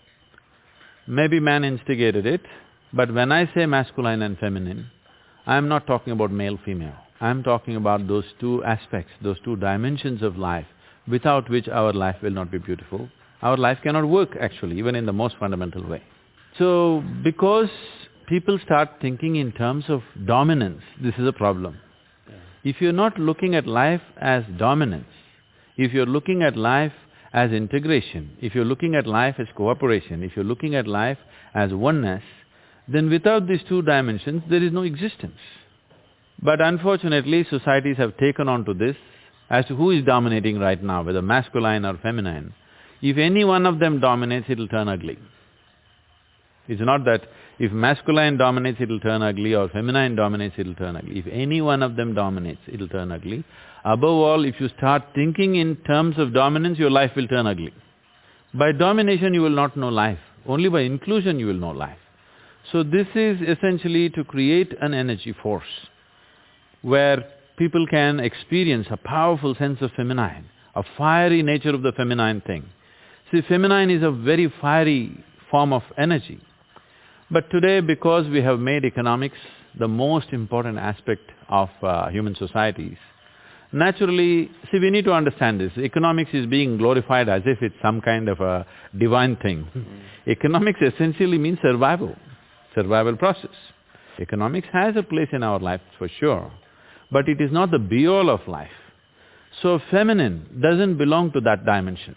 Maybe man instigated it, but when I say masculine and feminine, I'm not talking about male-female. I'm talking about those two aspects, those two dimensions of life, without which our life will not be beautiful. Our life cannot work actually, even in the most fundamental way. So, because people start thinking in terms of dominance, this is a problem. If you're not looking at life as dominance, if you're looking at life as integration, if you're looking at life as cooperation, if you're looking at life as oneness, then without these two dimensions, there is no existence. But unfortunately, societies have taken on to this as to who is dominating right now, whether masculine or feminine. If any one of them dominates, it'll turn ugly. It's not that if masculine dominates, it'll turn ugly, or feminine dominates, it'll turn ugly. If any one of them dominates, it'll turn ugly. Above all, if you start thinking in terms of dominance, your life will turn ugly. By domination, you will not know life. Only by inclusion, you will know life. So this is essentially to create an energy force where people can experience a powerful sense of feminine, a fiery nature of the feminine thing. See, feminine is a very fiery form of energy. But today, because we have made economics the most important aspect of human societies, naturally, see, we need to understand this. Economics is being glorified as if it's some kind of a divine thing. Economics essentially means survival process. Economics has a place in our life for sure, but it is not the be-all of life. So feminine doesn't belong to that dimension.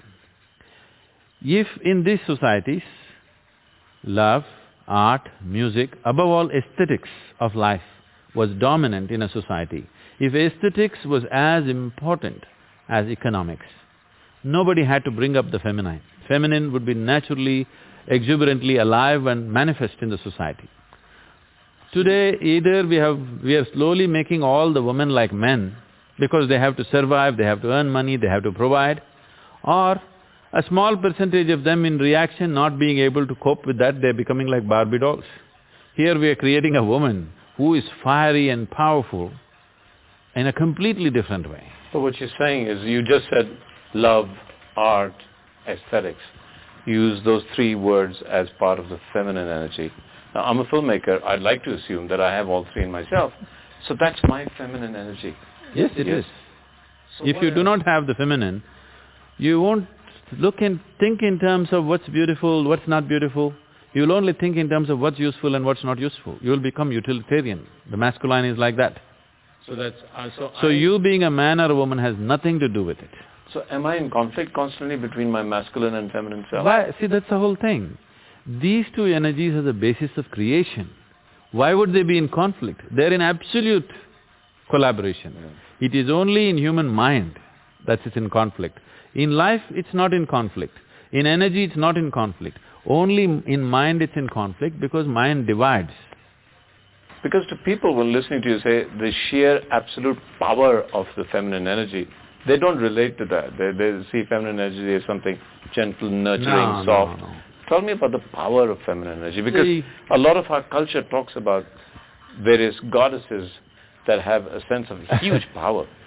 If in these societies, love, art, music, above all aesthetics of life was dominant in a society, if aesthetics was as important as economics, nobody had to bring up the feminine. Feminine would be naturally, exuberantly alive and manifest in the society. Today, either we are slowly making all the women like men because they have to survive, they have to earn money, they have to provide, or a small percentage of them in reaction not being able to cope with that, they're becoming like Barbie dolls. Here we are creating a woman who is fiery and powerful in a completely different way. So what you're saying is, you just said love, art, aesthetics. You use those three words as part of the feminine energy. Now, I'm a filmmaker, I'd like to assume that I have all three in myself, so that's my feminine energy. Yes, it is. So if you do not have the feminine, you won't look and think in terms of what's beautiful, what's not beautiful. You will only think in terms of what's useful and what's not useful. You will become utilitarian. The masculine is like that. So that's… So you being a man or a woman has nothing to do with it. So am I in conflict constantly between my masculine and feminine self? Why? See, that's the whole thing. These two energies are the basis of creation. Why would they be in conflict? They're in absolute collaboration. Yeah. It is only in human mind that it's in conflict. In life, it's not in conflict. In energy, it's not in conflict. Only in mind it's in conflict because mind divides. Because to people when listening to you say the sheer absolute power of the feminine energy, they don't relate to that. They see feminine energy as something gentle, nurturing, soft. No. Tell me about the power of feminine energy, because a lot of our culture talks about various goddesses that have a sense of huge power.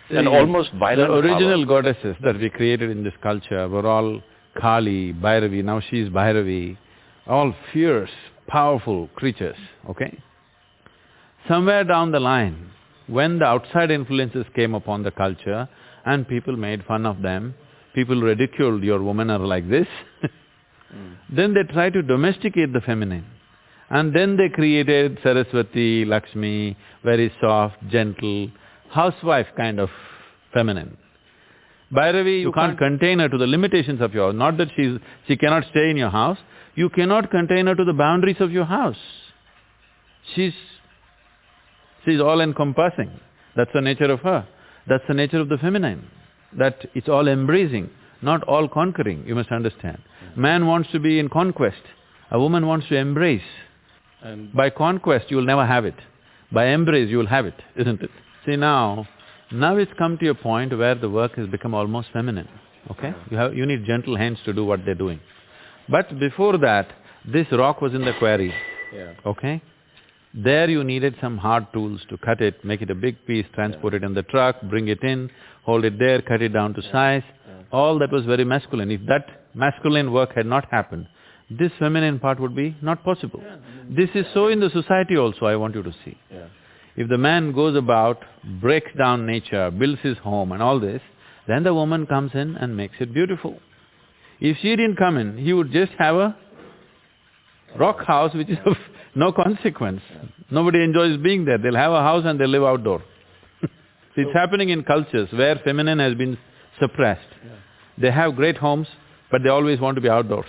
and almost violent The original power. goddesses that we created in this culture were all Kali, Bhairavi, now she is Bhairavi, all fierce, powerful creatures, okay? Somewhere down the line, when the outside influences came upon the culture and people made fun of them, people ridiculed your women are like this, then they tried to domesticate the feminine. And then they created Saraswati, Lakshmi, very soft, gentle, housewife kind of feminine. Bhairavi, you can't contain her to the limitations of your house. Not that she cannot stay in your house, you cannot contain her to the boundaries of your house. She's all-encompassing. That's the nature of her. That's the nature of the feminine. That it's all-embracing, not all-conquering, you must understand. Man wants to be in conquest. A woman wants to embrace. And by conquest, you will never have it. By embrace, you will have it, isn't it? See now it's come to a point where the work has become almost feminine, okay? You need gentle hands to do what they're doing. But before that, this rock was in the quarry, okay? There you needed some hard tools to cut it, make it a big piece, transport it in the truck, bring it in, hold it there, cut it down to size. All that was very masculine. If that masculine work had not happened, this feminine part would be not possible. This is so in the society also, I want you to see. If the man goes about, breaks down nature, builds his home and all this, then the woman comes in and makes it beautiful. If she didn't come in, he would just have a rock house which is of no consequence. Nobody enjoys being there. They'll have a house and they'll live outdoor. It's happening in cultures where feminine has been suppressed. They have great homes, but they always want to be outdoors.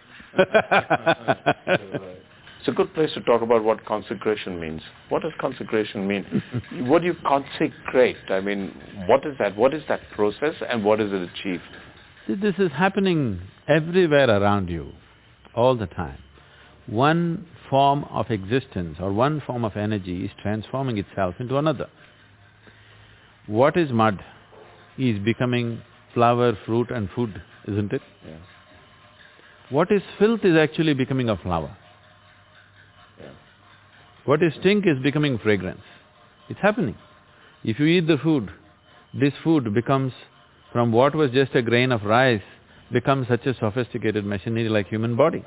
It's a good place to talk about what consecration means. What does consecration mean? What do you consecrate? I mean, what is that? What is that process and what is it achieved? See, this is happening everywhere around you, all the time. One form of existence or one form of energy is transforming itself into another. What is mud is becoming flower, fruit and food, isn't it? Yeah. What is filth is actually becoming a flower. What is stink is becoming fragrance. It's happening. If you eat the food, this food becomes, from what was just a grain of rice, becomes such a sophisticated machinery like human body.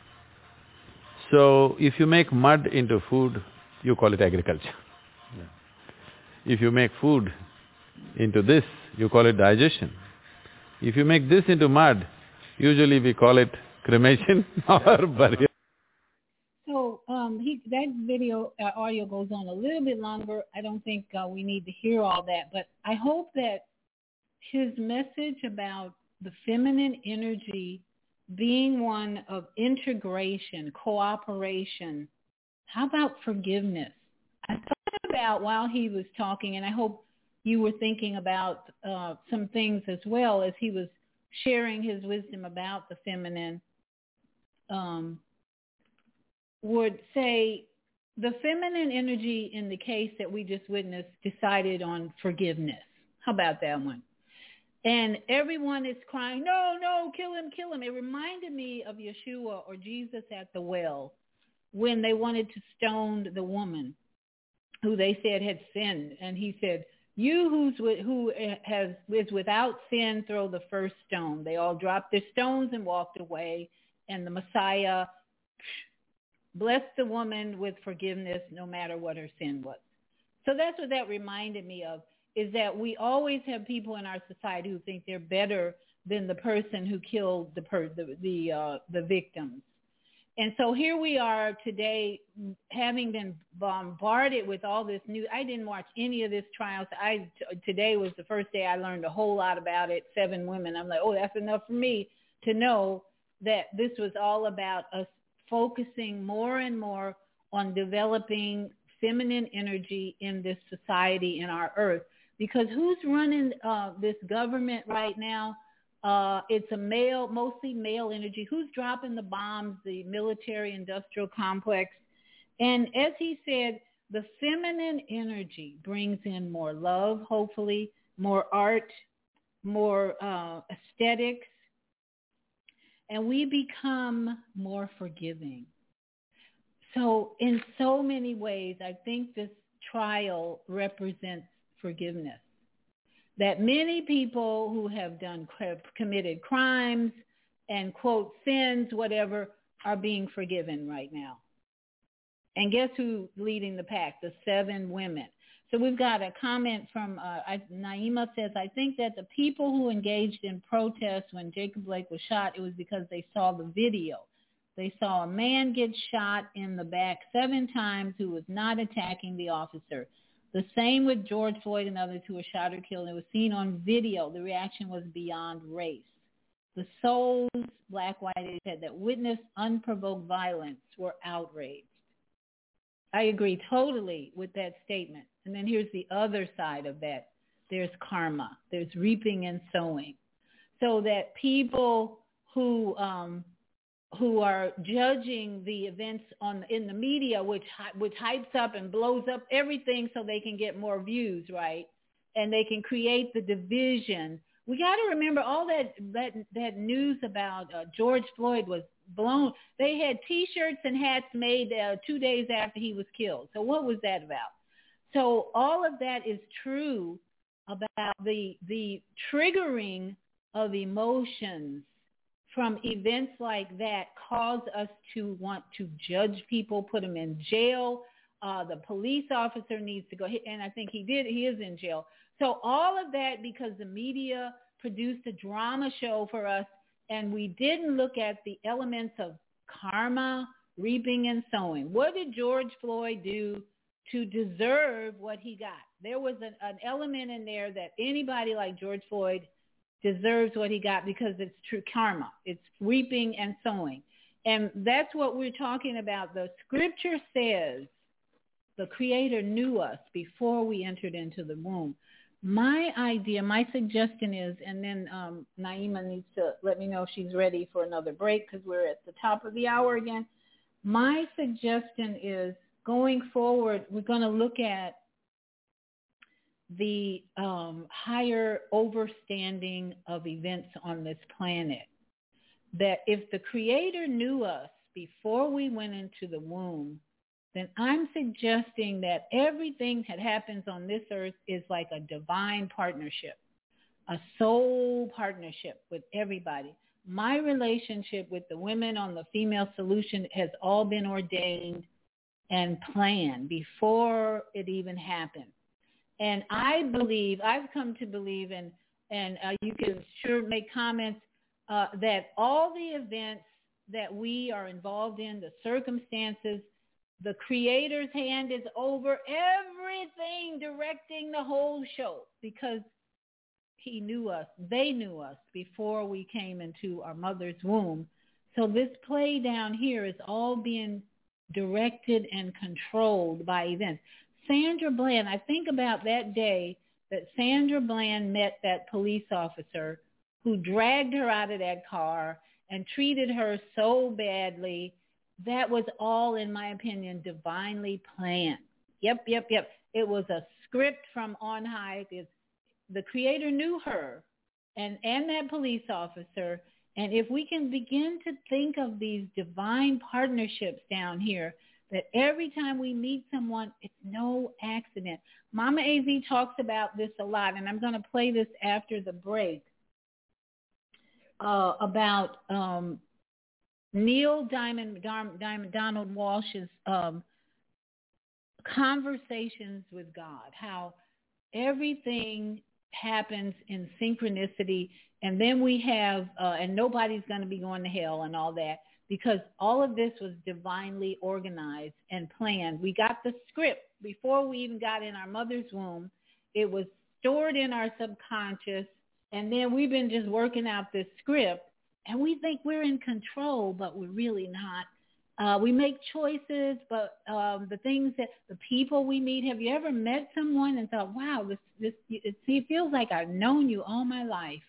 So, if you make mud into food, you call it agriculture. If you make food into this, you call it digestion. If you make this into mud, usually we call it cremation or burial. So, that video audio goes on a little bit longer. I don't think we need to hear all that, but I hope that his message about the feminine energy being one of integration, cooperation, how about forgiveness? I thought about while he was talking, and I hope you were thinking about some things as well as he was sharing his wisdom about the feminine, would say the feminine energy in the case that we just witnessed decided on forgiveness. How about that one? And everyone is crying, no, no, kill him, kill him. It reminded me of Yeshua or Jesus at the well when they wanted to stone the woman who they said had sinned. And he said, you who is without sin, throw the first stone. They all dropped their stones and walked away. And the Messiah blessed the woman with forgiveness no matter what her sin was. So that's what that reminded me of, is that we always have people in our society who think they're better than the person who killed the victims. And so here we are today, having been bombarded with all this news. I didn't watch any of this trial. Today was the first day I learned a whole lot about it, 7 women. I'm like, oh, that's enough for me to know that this was all about us focusing more and more on developing feminine energy in this society, in our earth. Because who's running this government right now? It's a male, mostly male energy. Who's dropping the bombs? The military-industrial complex. And as he said, the feminine energy brings in more love, hopefully, more art, more aesthetics, and we become more forgiving. So in so many ways, I think this trial represents forgiveness. that many people who have committed crimes and, quote, sins, whatever, are being forgiven right now. And guess who's leading the pack? The 7 women. So we've got a comment from Naima says, I think that the people who engaged in protests when Jacob Blake was shot, it was because they saw the video. They saw a man get shot in the back 7 times who was not attacking the officer. The same with George Floyd and others who were shot or killed. It was seen on video. The reaction was beyond race. The souls, black, white, they said, that witnessed unprovoked violence were outraged. I agree totally with that statement. And then here's the other side of that. There's karma. There's reaping and sowing. So that people who are judging the events in the media, which hypes up and blows up everything so they can get more views, right? And they can create the division. We got to remember all that news about George Floyd was blown. They had T-shirts and hats made 2 days after he was killed. So what was that about? So all of that is true about the triggering of emotions from events like that cause us to want to judge people, put them in jail. The police officer needs to go, and I think he is in jail. So all of that because the media produced a drama show for us, and we didn't look at the elements of karma, reaping, and sowing. What did George Floyd do to deserve what he got? There was an element in there that anybody like George Floyd deserves what he got because it's true karma. It's reaping and sowing. And that's what we're talking about. The scripture says the Creator knew us before we entered into the womb. My idea, my suggestion is, and then Naima needs to let me know if she's ready for another break because we're at the top of the hour again. My suggestion is going forward, we're going to look at the higher overstanding of events on this planet. That if the Creator knew us before we went into the womb, then I'm suggesting that everything that happens on this earth is like a divine partnership, a soul partnership with everybody. My relationship with the women on the Female Solution has all been ordained and planned before it even happened. And I believe, I've come to believe, and you can sure make comments, that all the events that we are involved in, the circumstances, the Creator's hand is over everything, directing the whole show because he knew us. They knew us before we came into our mother's womb. So this play down here is all being directed and controlled by events. Sandra Bland, I think about that day that Sandra Bland met that police officer who dragged her out of that car and treated her so badly. That was all, in my opinion, divinely planned. Yep. It was a script from on high. The Creator knew her and that police officer. And if we can begin to think of these divine partnerships down here, that every time we meet someone, it's no accident. Mama AZ talks about this a lot, and I'm going to play this after the break, about Neil Donald Walsh's conversations with God, how everything happens in synchronicity, and then we have, and nobody's going to be going to hell and all that, because all of this was divinely organized and planned. We got the script before we even got in our mother's womb. It was stored in our subconscious, and then we've been just working out this script, and we think we're in control, but we're really not. We make choices, but the things that the people we meet, have you ever met someone and thought, wow, it feels like I've known you all my life?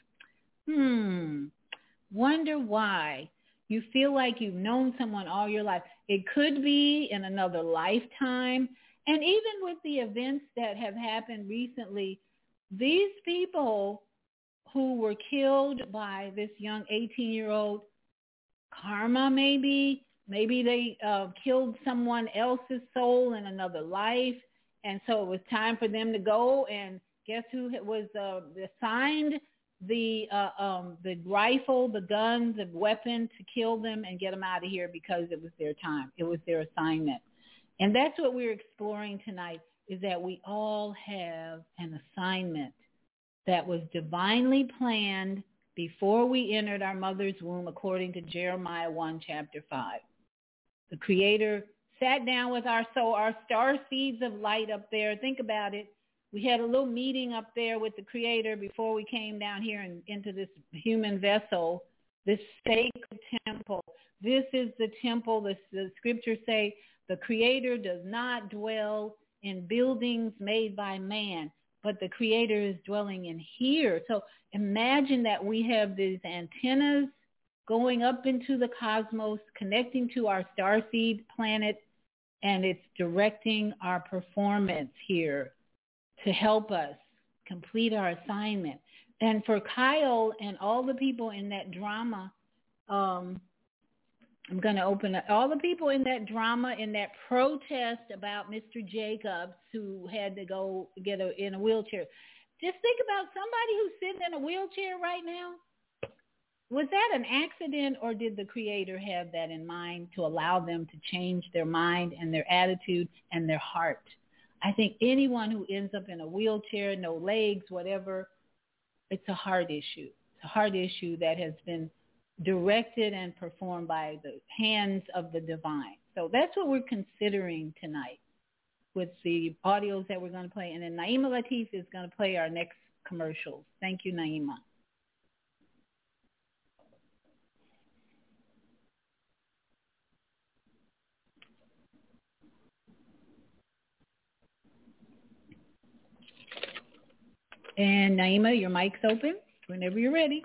Wonder why. You feel like you've known someone all your life. It could be in another lifetime. And even with the events that have happened recently, these people who were killed by this young 18-year-old, karma maybe they killed someone else's soul in another life, and so it was time for them to go and Guess who was assigned the rifle, the gun, the weapon to kill them and get them out of here because it was their time. It was their assignment. And that's what we're exploring tonight, is that we all have an assignment that was divinely planned before we entered our mother's womb, according to Jeremiah 1, chapter 5. The Creator sat down with our star seeds of light up there. Think about it. We had a little meeting up there with the Creator before we came down here and into this human vessel, this sacred temple. This is the temple. The scriptures say the Creator does not dwell in buildings made by man, but the Creator is dwelling in here. So imagine that we have these antennas going up into the cosmos, connecting to our starseed planet, and it's directing our performance here to help us complete our assignment. And for Kyle and all the people in that drama, I'm going to open up all the people in that drama, in that protest about Mr. Jacobs, who had to go get in a wheelchair. Just think about somebody who's sitting in a wheelchair right now. Was that an accident, or did the Creator have that in mind to allow them to change their mind and their attitude and their heart? I think anyone who ends up in a wheelchair, no legs, whatever, it's a heart issue. It's a heart issue that has been directed and performed by the hands of the divine. So that's what we're considering tonight with the audios that we're going to play. And then Naima Latif is going to play our next commercials. Thank you, Naima. And Naima, your mic's open whenever you're ready.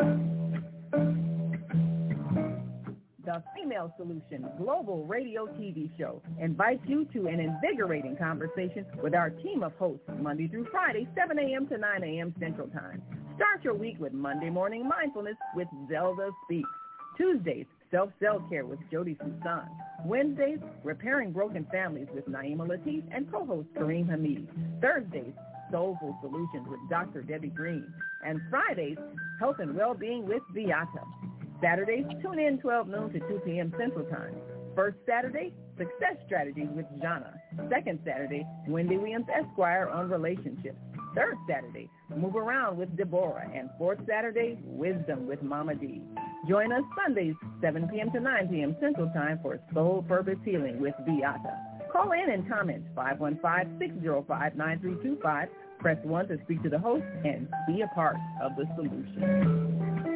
The Female Solution Global Radio TV Show invites you to an invigorating conversation with our team of hosts Monday through Friday, 7 a.m. to 9 a.m. Central Time. Start your week with Monday Morning Mindfulness with Zelda Speaks. Tuesdays, Self-Care with Jody Susan. Wednesdays, Repairing Broken Families with Naima Latif and co-host Kareem Hamid. Thursdays, Soulful Solutions with Dr. Debbie Green. And Fridays, Health and Well-Being with Beata. Saturdays, tune in 12 noon to 2 p.m. Central Time. First Saturday, Success Strategies with Jana. Second Saturday, Wendy Williams Esquire on relationships. Third Saturday, Move Around with Deborah. And fourth Saturday, Wisdom with Mama D. Join us Sundays, 7 p.m. to 9 p.m. Central Time for Soul Purpose Healing with Beata. Call in and comment 515-605-9325. Press 1 to speak to the host and be a part of the solution.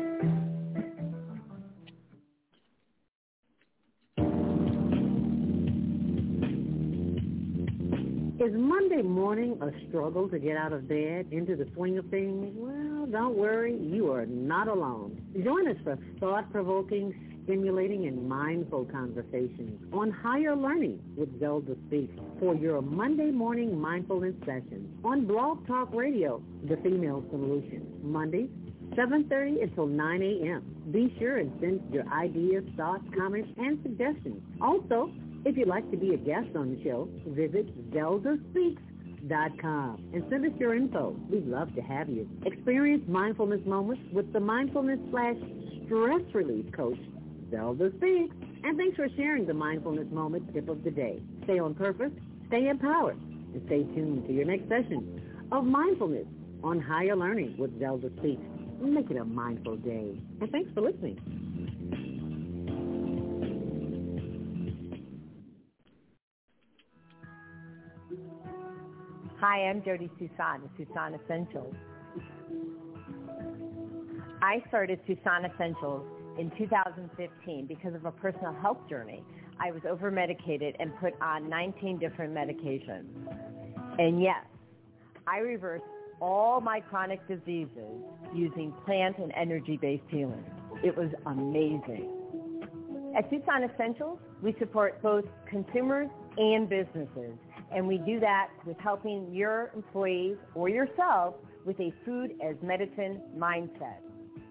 Is Monday morning a struggle to get out of bed, into the swing of things? Well, don't worry, you are not alone. Join us for thought-provoking, stimulating, and mindful conversations on Higher Learning with Zelda Speaks for your Monday morning mindfulness sessions on Blog Talk Radio, The Female Solution, Mondays, 7:30 until 9 a.m. Be sure and send your ideas, thoughts, comments, and suggestions. Also, if you'd like to be a guest on the show, visit ZeldaSpeaks.com and send us your info. We'd love to have you. Experience mindfulness moments with the mindfulness/stress relief coach, Zelda Speaks. And thanks for sharing the mindfulness moment tip of the day. Stay on purpose, stay empowered, and stay tuned to your next session of mindfulness on Higher Learning with Zelda Speaks. Make it a mindful day. And thanks for listening. Hi, I'm Jody Susan with Susan Essentials. I started Susan Essentials in 2015 because of a personal health journey. I was over-medicated and put on 19 different medications. And yes, I reversed all my chronic diseases using plant and energy-based healing. It was amazing. At Susan Essentials, we support both consumers and businesses. And we do that with helping your employees or yourself with a food as medicine mindset.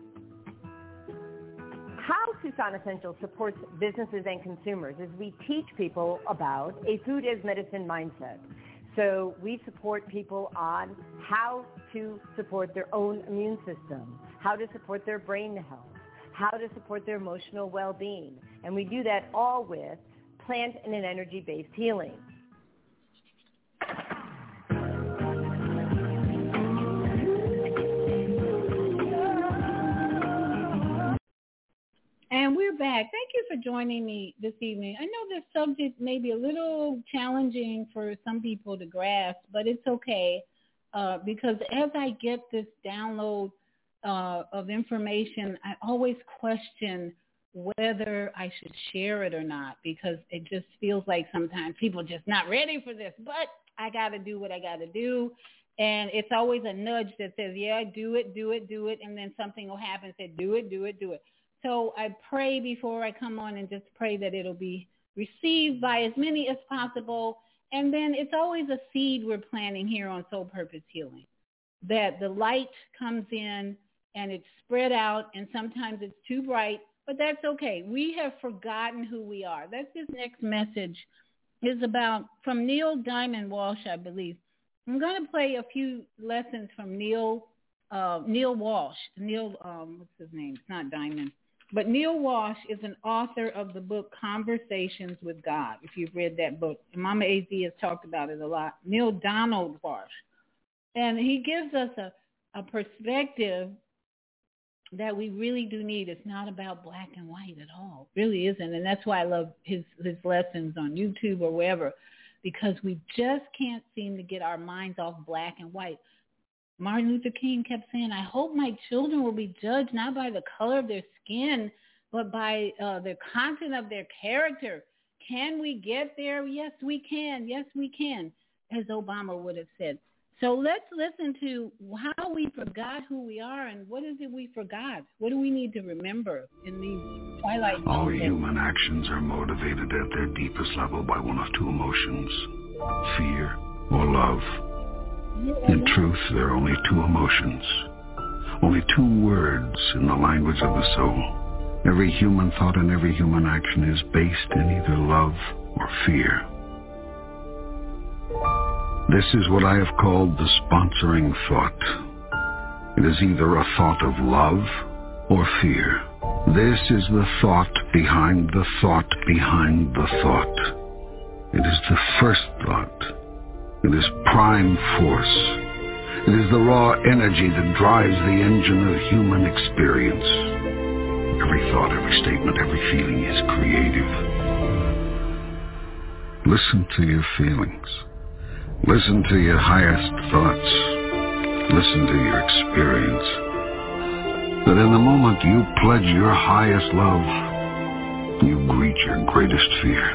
How Susan Essentials supports businesses and consumers is we teach people about a food as medicine mindset. So we support people on how to support their own immune system, how to support their brain health, how to support their emotional well-being. And we do that all with plant and an energy-based healing. And we're back. Thank you for joining me this evening. I know this subject may be a little challenging for some people to grasp, but it's okay because as I get this download of information, I always question whether I should share it or not, because it just feels like sometimes people are just not ready for this, but I got to do what I got to do. And it's always a nudge that says, yeah, do it. And then something will happen and say, do it. So I pray before I come on and just pray that it'll be received by as many as possible. And then it's always a seed we're planting here on Soul Purpose Healing, that the light comes in and it's spread out, and sometimes it's too bright, but that's okay. We have forgotten who we are. That's this next message is about, from Neil Diamond Walsh, I believe. I'm going to play a few lessons from Neil Walsh. What's his name? It's not Diamond. But Neil Walsh is an author of the book Conversations with God, if you've read that book. And Mama AZ has talked about it a lot. Neil Donald Walsh. And he gives us a perspective that we really do need. It's not about black and white at all. It really isn't. And that's why I love his lessons on YouTube or wherever, because we just can't seem to get our minds off black and white. Martin Luther King kept saying, I hope my children will be judged not by the color of their skin, but by the content of their character. Can we get there? Yes, we can. Yes, we can, as Obama would have said. So let's listen to how we forgot who we are and what is it we forgot? What do we need to remember in these twilight? All human actions are motivated at their deepest level by one of two emotions, fear or love. In truth, there are only two emotions, only two words in the language of the soul. Every human thought and every human action is based in either love or fear. This is what I have called the sponsoring thought. It is either a thought of love or fear. This is the thought behind the thought behind the thought. It is the first thought. It is prime force. It is the raw energy that drives the engine of human experience. Every thought, every statement, every feeling is creative. Listen to your feelings. Listen to your highest thoughts. Listen to your experience. That in the moment you pledge your highest love, you greet your greatest fear.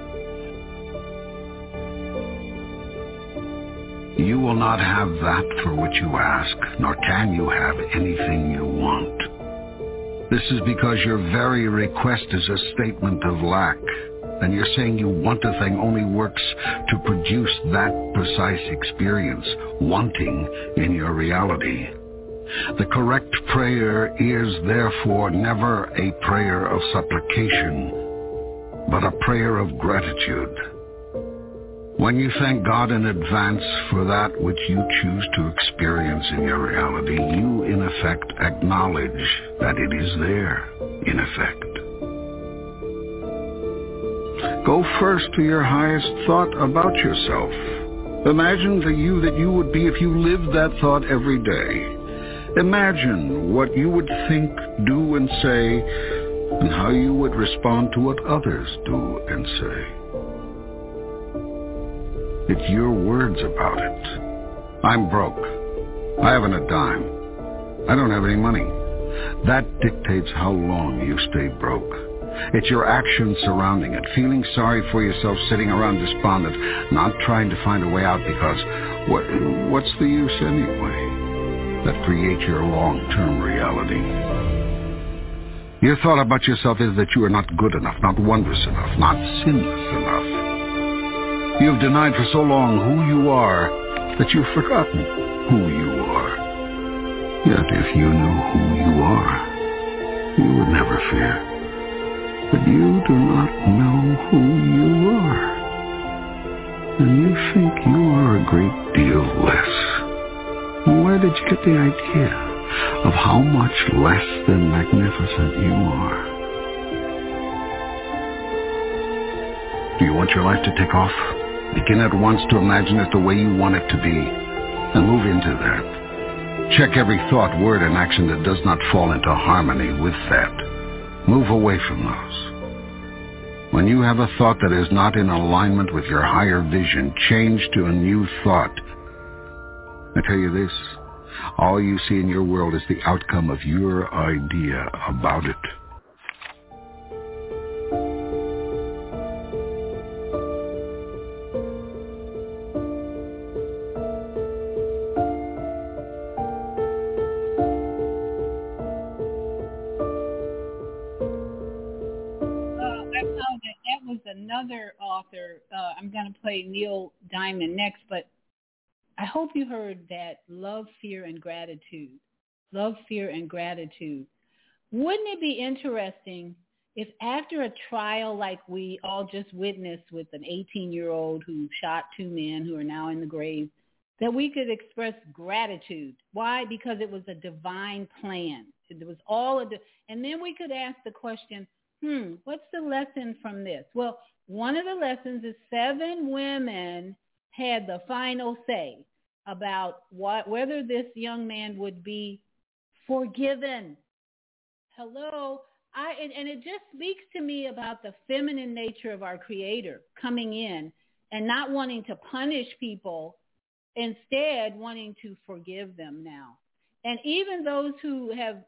You will not have that for which you ask, nor can you have anything you want. This is because your very request is a statement of lack, and you're saying you want a thing only works to produce that precise experience, wanting in your reality. The correct prayer is therefore never a prayer of supplication, but a prayer of gratitude. When you thank God in advance for that which you choose to experience in your reality, you in effect acknowledge that it is there, in effect. Go first to your highest thought about yourself. Imagine the you that you would be if you lived that thought every day. Imagine what you would think, do, and say, and how you would respond to what others do and say. It's your words about it. I'm broke. I haven't a dime. I don't have any money. That dictates how long you stay broke. It's your actions surrounding it, feeling sorry for yourself, sitting around despondent, not trying to find a way out because what's the use anyway? That creates your long-term reality. Your thought about yourself is that you are not good enough, not wondrous enough, not sinless enough. You have denied for so long who you are that you've forgotten who you are. Yet if you knew who you are, you would never fear. But you do not know who you are. and you think you are a great deal less. Where did you get the idea of how much less than magnificent you are? Do you want your life to take off? Begin at once to imagine it the way you want it to be, and move into that. Check every thought, word, and action that does not fall into harmony with that. Move away from those. When you have a thought that is not in alignment with your higher vision, change to a new thought. I tell you this, all you see in your world is the outcome of your idea about it. Another author, I'm going to play Neil Diamond next, but I hope you heard that love, fear, and gratitude. Love, fear, and gratitude. Wouldn't it be interesting if after a trial like we all just witnessed with an 18-year-old who shot two men who are now in the grave, that we could express gratitude? Why? Because it was a divine plan. It was all and then we could ask the question, what's the lesson from this? Well, one of the lessons is 7 women had the final say about whether this young man would be forgiven. Hello. And it just speaks to me about the feminine nature of our Creator coming in and not wanting to punish people, instead wanting to forgive them now. And even those who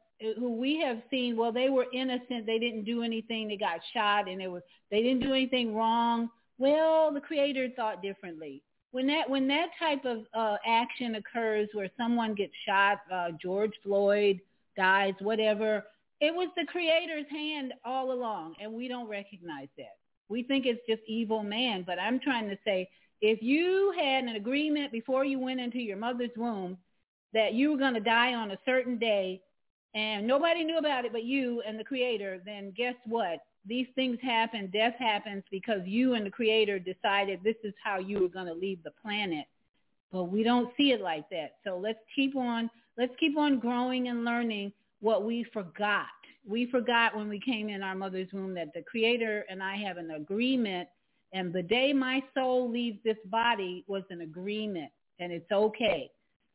we have seen, well, they were innocent, they didn't do anything, they got shot, and they didn't do anything wrong. Well, the Creator thought differently. When that type of action occurs where someone gets shot, George Floyd dies, whatever, it was the Creator's hand all along, and we don't recognize that. We think it's just evil man, but I'm trying to say, if you had an agreement before you went into your mother's womb that you were going to die on a certain day, and nobody knew about it but you and the Creator, then guess what? These things happen, death happens because you and the Creator decided this is how you were going to leave the planet. But we don't see it like that. So let's keep on growing and learning what we forgot. We forgot when we came in our mother's womb that the Creator and I have an agreement, and the day my soul leaves this body was an agreement, and it's okay.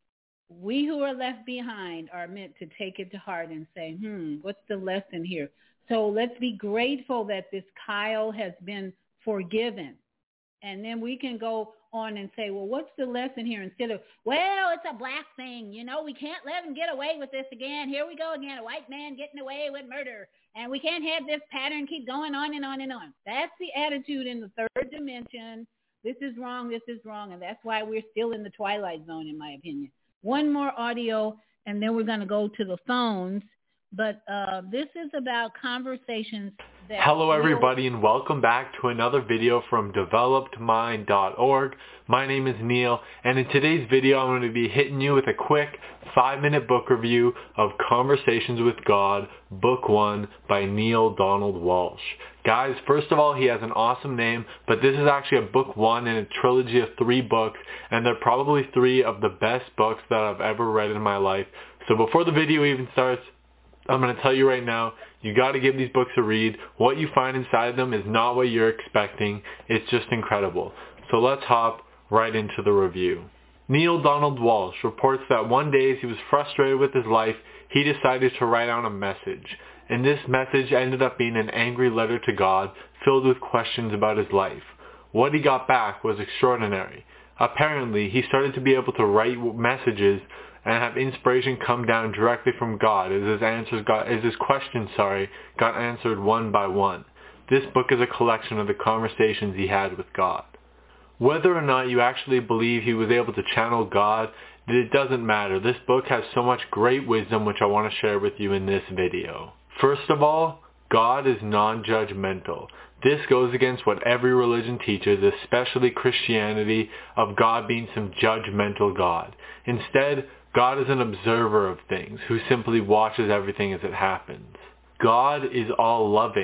We who are left behind are meant to take it to heart and say, what's the lesson here? So let's be grateful that this Kyle has been forgiven. And then we can go on and say, well, what's the lesson here? Instead of, well, it's a black thing. We can't let him get away with this again. Here we go again, a white man getting away with murder. And we can't have this pattern keep going on and on and on. That's the attitude in the third dimension. This is wrong. And that's why we're still in the twilight zone, in my opinion. One more audio, and then we're going to go to the phones. But this is about conversations that... Hello, everybody, and welcome back to another video from developedmind.org. My name is Neil, and in today's video, I'm going to be hitting you with a quick 5-minute book review of Conversations with God, Book 1 by Neale Donald Walsch. Guys, first of all, he has an awesome name, but this is actually a book 1 in a trilogy of 3 books, and they're probably 3 of the best books that I've ever read in my life. So before the video even starts, I'm going to tell you right now, you got to give these books a read. What you find inside them is not what you're expecting. It's just incredible. So let's hop right into the review. Neale Donald Walsch reports that one day as he was frustrated with his life, he decided to write down a message. And this message ended up being an angry letter to God filled with questions about his life. What he got back was extraordinary. Apparently, he started to be able to write messages and have inspiration come down directly from God as his questions got answered one by one. This book is a collection of the conversations he had with God. Whether or not you actually believe he was able to channel God, it doesn't matter. This book has so much great wisdom which I want to share with you in this video. First of all, God is non-judgmental. This goes against what every religion teaches, especially Christianity, of God being some judgmental God. Instead, God is an observer of things who simply watches everything as it happens. God is all loving,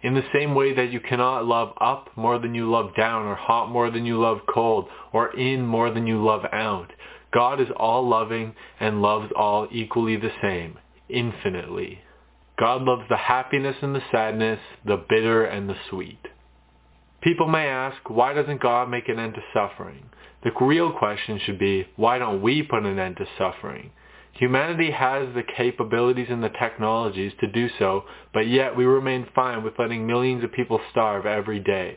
In the same way that you cannot love up more than you love down, or hot more than you love cold, or in more than you love out, God is all loving and loves all equally the same, infinitely. God loves the happiness and the sadness, the bitter and the sweet. People may ask, why doesn't God make an end to suffering? The real question should be, why don't we put an end to suffering? Humanity has the capabilities and the technologies to do so, but yet we remain fine with letting millions of people starve every day.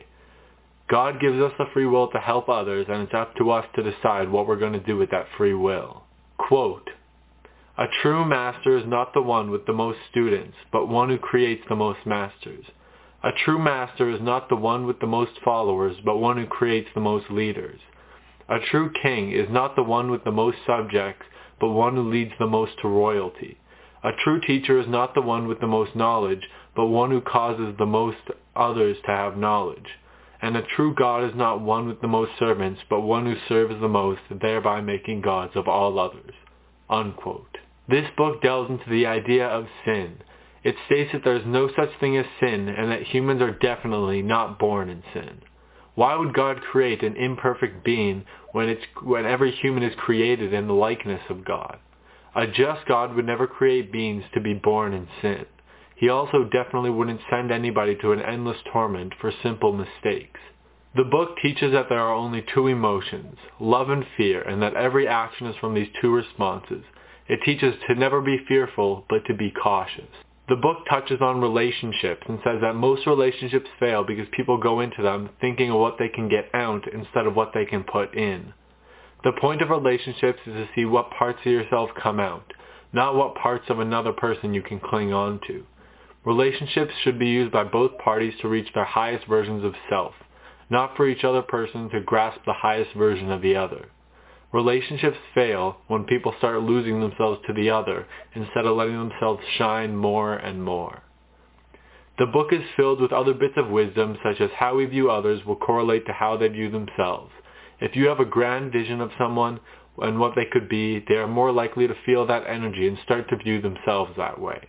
God gives us the free will to help others, and it's up to us to decide what we're going to do with that free will. Quote, "A true master is not the one with the most students, but one who creates the most masters. A true master is not the one with the most followers, but one who creates the most leaders. A true king is not the one with the most subjects, but one who leads the most to royalty. A true teacher is not the one with the most knowledge, but one who causes the most others to have knowledge. And a true God is not one with the most servants, but one who serves the most, thereby making gods of all others." Unquote. This book delves into the idea of sin. It states that there is no such thing as sin, and that humans are definitely not born in sin. Why would God create an imperfect being when every human is created in the likeness of God? A just God would never create beings to be born in sin. He also definitely wouldn't send anybody to an endless torment for simple mistakes. The book teaches that there are only two emotions, love and fear, and that every action is from these two responses. It teaches to never be fearful, but to be cautious. The book touches on relationships and says that most relationships fail because people go into them thinking of what they can get out instead of what they can put in. The point of relationships is to see what parts of yourself come out, not what parts of another person you can cling on to. Relationships should be used by both parties to reach their highest versions of self, not for each other person to grasp the highest version of the other. Relationships fail when people start losing themselves to the other instead of letting themselves shine more and more. The book is filled with other bits of wisdom, such as how we view others will correlate to how they view themselves. If you have a grand vision of someone and what they could be, they are more likely to feel that energy and start to view themselves that way.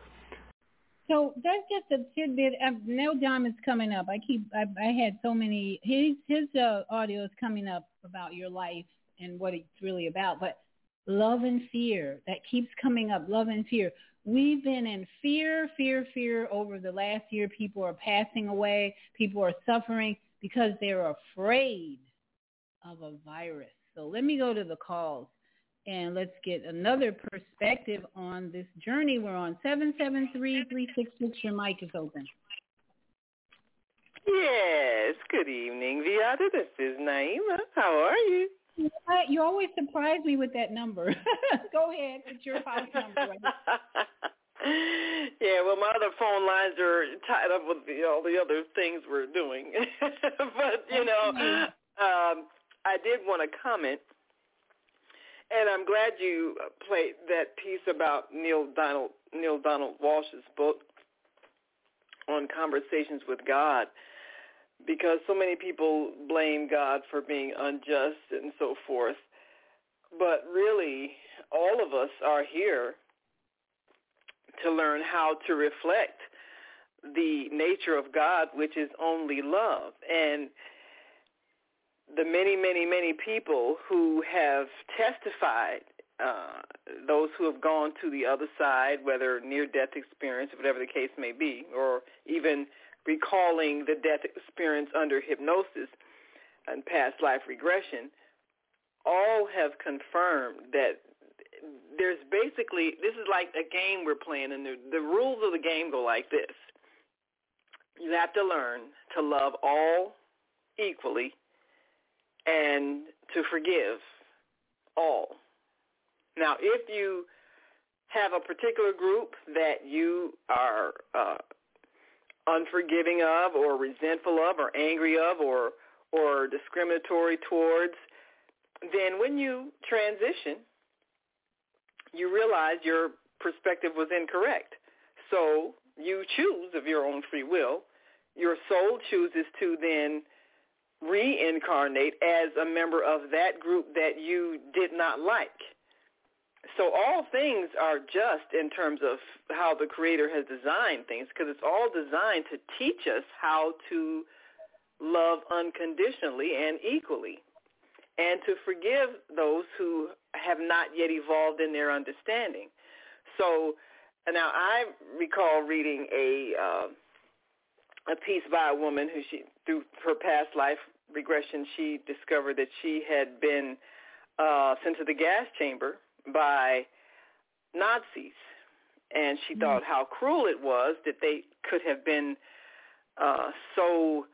So that's just a tidbit. Neil Diamond's coming up. I had so many. His audio is coming up about your life and what it's really about. But love and fear, that keeps coming up, love and fear. We've been in fear over the last year. People are passing away. People are suffering because they're afraid of a virus. So let me go to the calls and let's get another perspective on this journey we're on. 773-366, your mic is open. Yes, good evening, Viata. This is Naima. How are you? You always surprise me with that number. Go ahead. It's your house number. Right? Yeah, well, my other phone lines are tied up with all the other things we're doing. But, I did want to comment, and I'm glad you played that piece about Neil Donald Walsh's book on Conversations with God, because so many people blame God for being unjust and so forth. But really, all of us are here to learn how to reflect the nature of God, which is only love. And the many, many, many people who have testified, those who have gone to the other side, whether near-death experience, whatever the case may be, or even recalling the death experience under hypnosis and past life regression, all have confirmed that there's basically, this is like a game we're playing, and the rules of the game go like this. You have to learn to love all equally and to forgive all. Now, if you have a particular group that you are unforgiving of or resentful of or angry of or discriminatory towards, then when you transition, you realize your perspective was incorrect. So you choose of your own free will. Your soul chooses to then reincarnate as a member of that group that you did not like. So all things are just in terms of how the Creator has designed things, because it's all designed to teach us how to love unconditionally and equally, and to forgive those who have not yet evolved in their understanding. So now I recall reading a piece by a woman who through her past life regression, she discovered that she had been sent to the gas chamber by Nazis, and she thought how cruel it was that they could have been so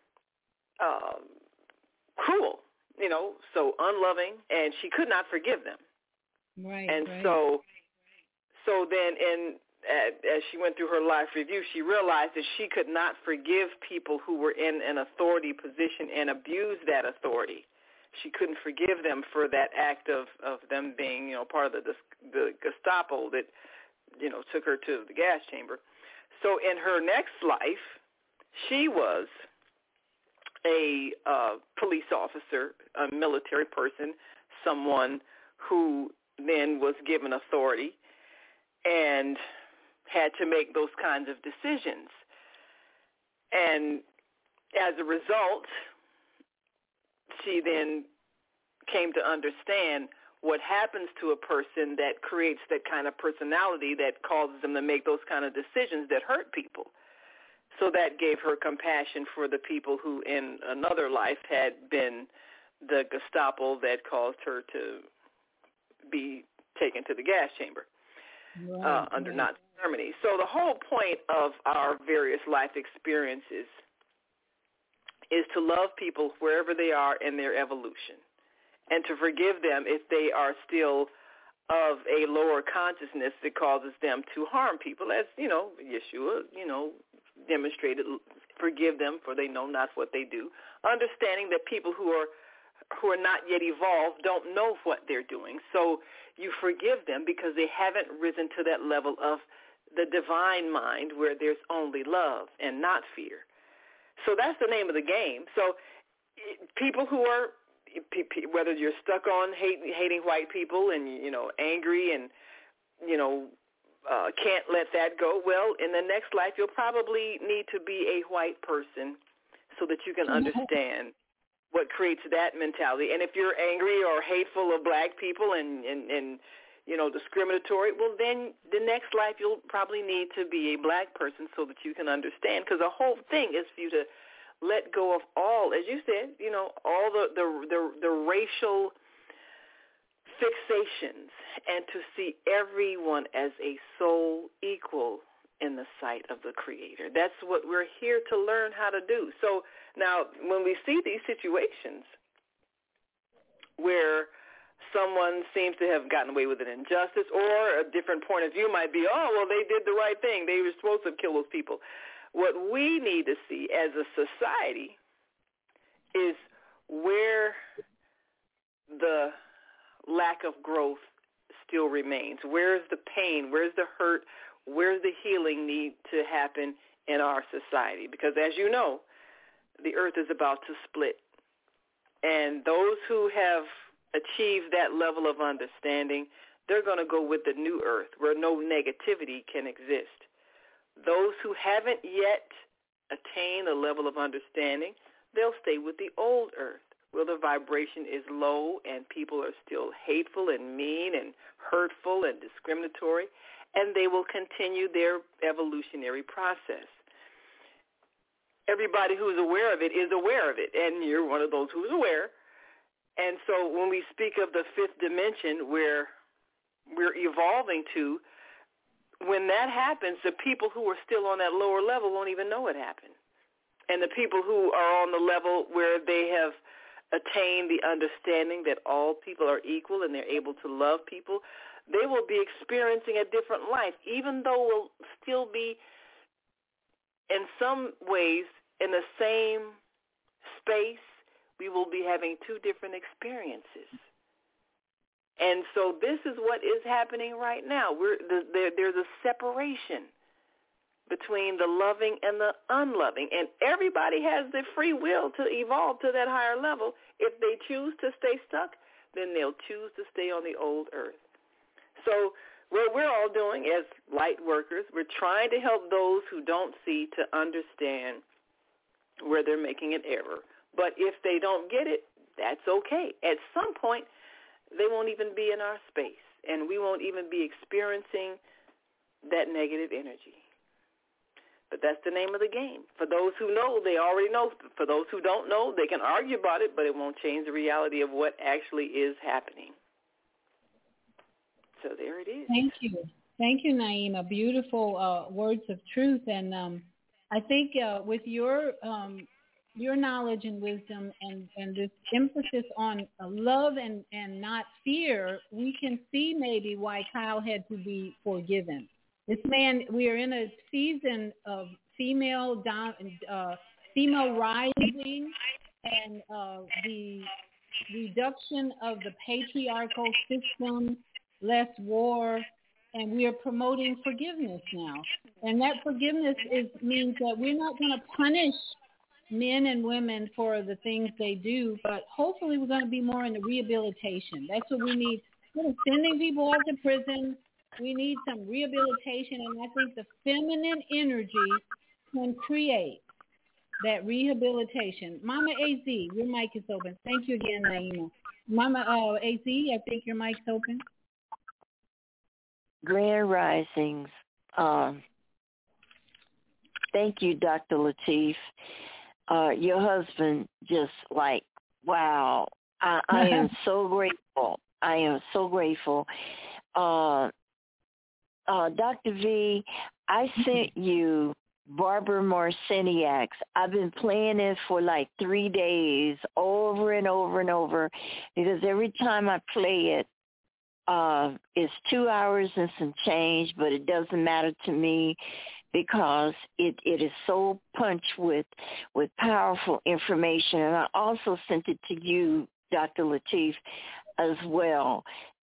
cruel, so unloving, and she could not forgive them. Right. And right. so then as she went through her life review, she realized that she could not forgive people who were in an authority position and abused that authority. She couldn't forgive them for that act of them being, part of the Gestapo that, took her to the gas chamber. So in her next life, she was a police officer, a military person, someone who then was given authority and had to make those kinds of decisions. And as a result, she then came to understand what happens to a person that creates that kind of personality that causes them to make those kind of decisions that hurt people. So that gave her compassion for the people who in another life had been the Gestapo that caused her to be taken to the gas chamber under Nazi Germany. So the whole point of our various life experiences is to love people wherever they are in their evolution, and to forgive them if they are still of a lower consciousness that causes them to harm people. As, Yeshua, demonstrated, forgive them for they know not what they do. Understanding that people who are not yet evolved don't know what they're doing. So you forgive them because they haven't risen to that level of the divine mind where there's only love and not fear. So that's the name of the game. So people who are, whether you're stuck on hating white people and, angry and, can't let that go, well, in the next life you'll probably need to be a white person so that you can understand what creates that mentality. And if you're angry or hateful of black people and discriminatory, well, then the next life you'll probably need to be a black person so that you can understand, because the whole thing is for you to let go of all, as you said, all the racial fixations, and to see everyone as a soul equal in the sight of the Creator. That's what we're here to learn how to do. So now when we see these situations where someone seems to have gotten away with an injustice, or a different point of view might be, oh, well, they did the right thing. They were supposed to kill those people. What we need to see as a society is where the lack of growth still remains. Where's the pain? Where's the hurt? Where's the healing need to happen in our society? Because as you know, the earth is about to split. And those who have achieved that level of understanding, they're going to go with the new earth where no negativity can exist. Those who haven't yet attained a level of understanding, they'll stay with the old earth where the vibration is low and people are still hateful and mean and hurtful and discriminatory, and they will continue their evolutionary process. Everybody who's aware of it is aware of it, and you're one of those who's aware. And so when we speak of the fifth dimension where we're evolving to, when that happens, the people who are still on that lower level won't even know it happened. And the people who are on the level where they have attained the understanding that all people are equal and they're able to love people, they will be experiencing a different life, even though we'll still be in some ways in the same space. We will be having two different experiences. And so this is what is happening right now. There's a separation between the loving and the unloving. And everybody has the free will to evolve to that higher level. If they choose to stay stuck, then they'll choose to stay on the old earth. So what we're all doing as light workers, we're trying to help those who don't see to understand where they're making an error. But if they don't get it, that's okay. At some point, they won't even be in our space, and we won't even be experiencing that negative energy. But that's the name of the game. For those who know, they already know. For those who don't know, they can argue about it, but it won't change the reality of what actually is happening. So there it is. Thank you. Thank you, Naima. Beautiful words of truth. And I think with your knowledge and wisdom and this emphasis on love and not fear, we can see maybe why Kyle had to be forgiven. This man, we are in a season of female rising and the reduction of the patriarchal system, less war, and we are promoting forgiveness now. And that forgiveness means that we're not going to punish men and women for the things they do, but hopefully we're going to be more in the rehabilitation. That's what we need. Instead of sending people off to prison, we need some rehabilitation, and I think the feminine energy can create that rehabilitation. Mama AZ, your mic is open. Thank you again, Naima. Mama AZ, I think your mic's open. Grand Risings. Thank you, Dr. Lateef. Your husband just wow. I am so grateful. I am so grateful. Dr. V, I sent you Barbara Marciniak's. I've been playing it for 3 days over and over and over because every time I play it, it's 2 hours and some change, but it doesn't matter to me because it is so punched with powerful information. And I also sent it to you, Dr. Lateef, as well.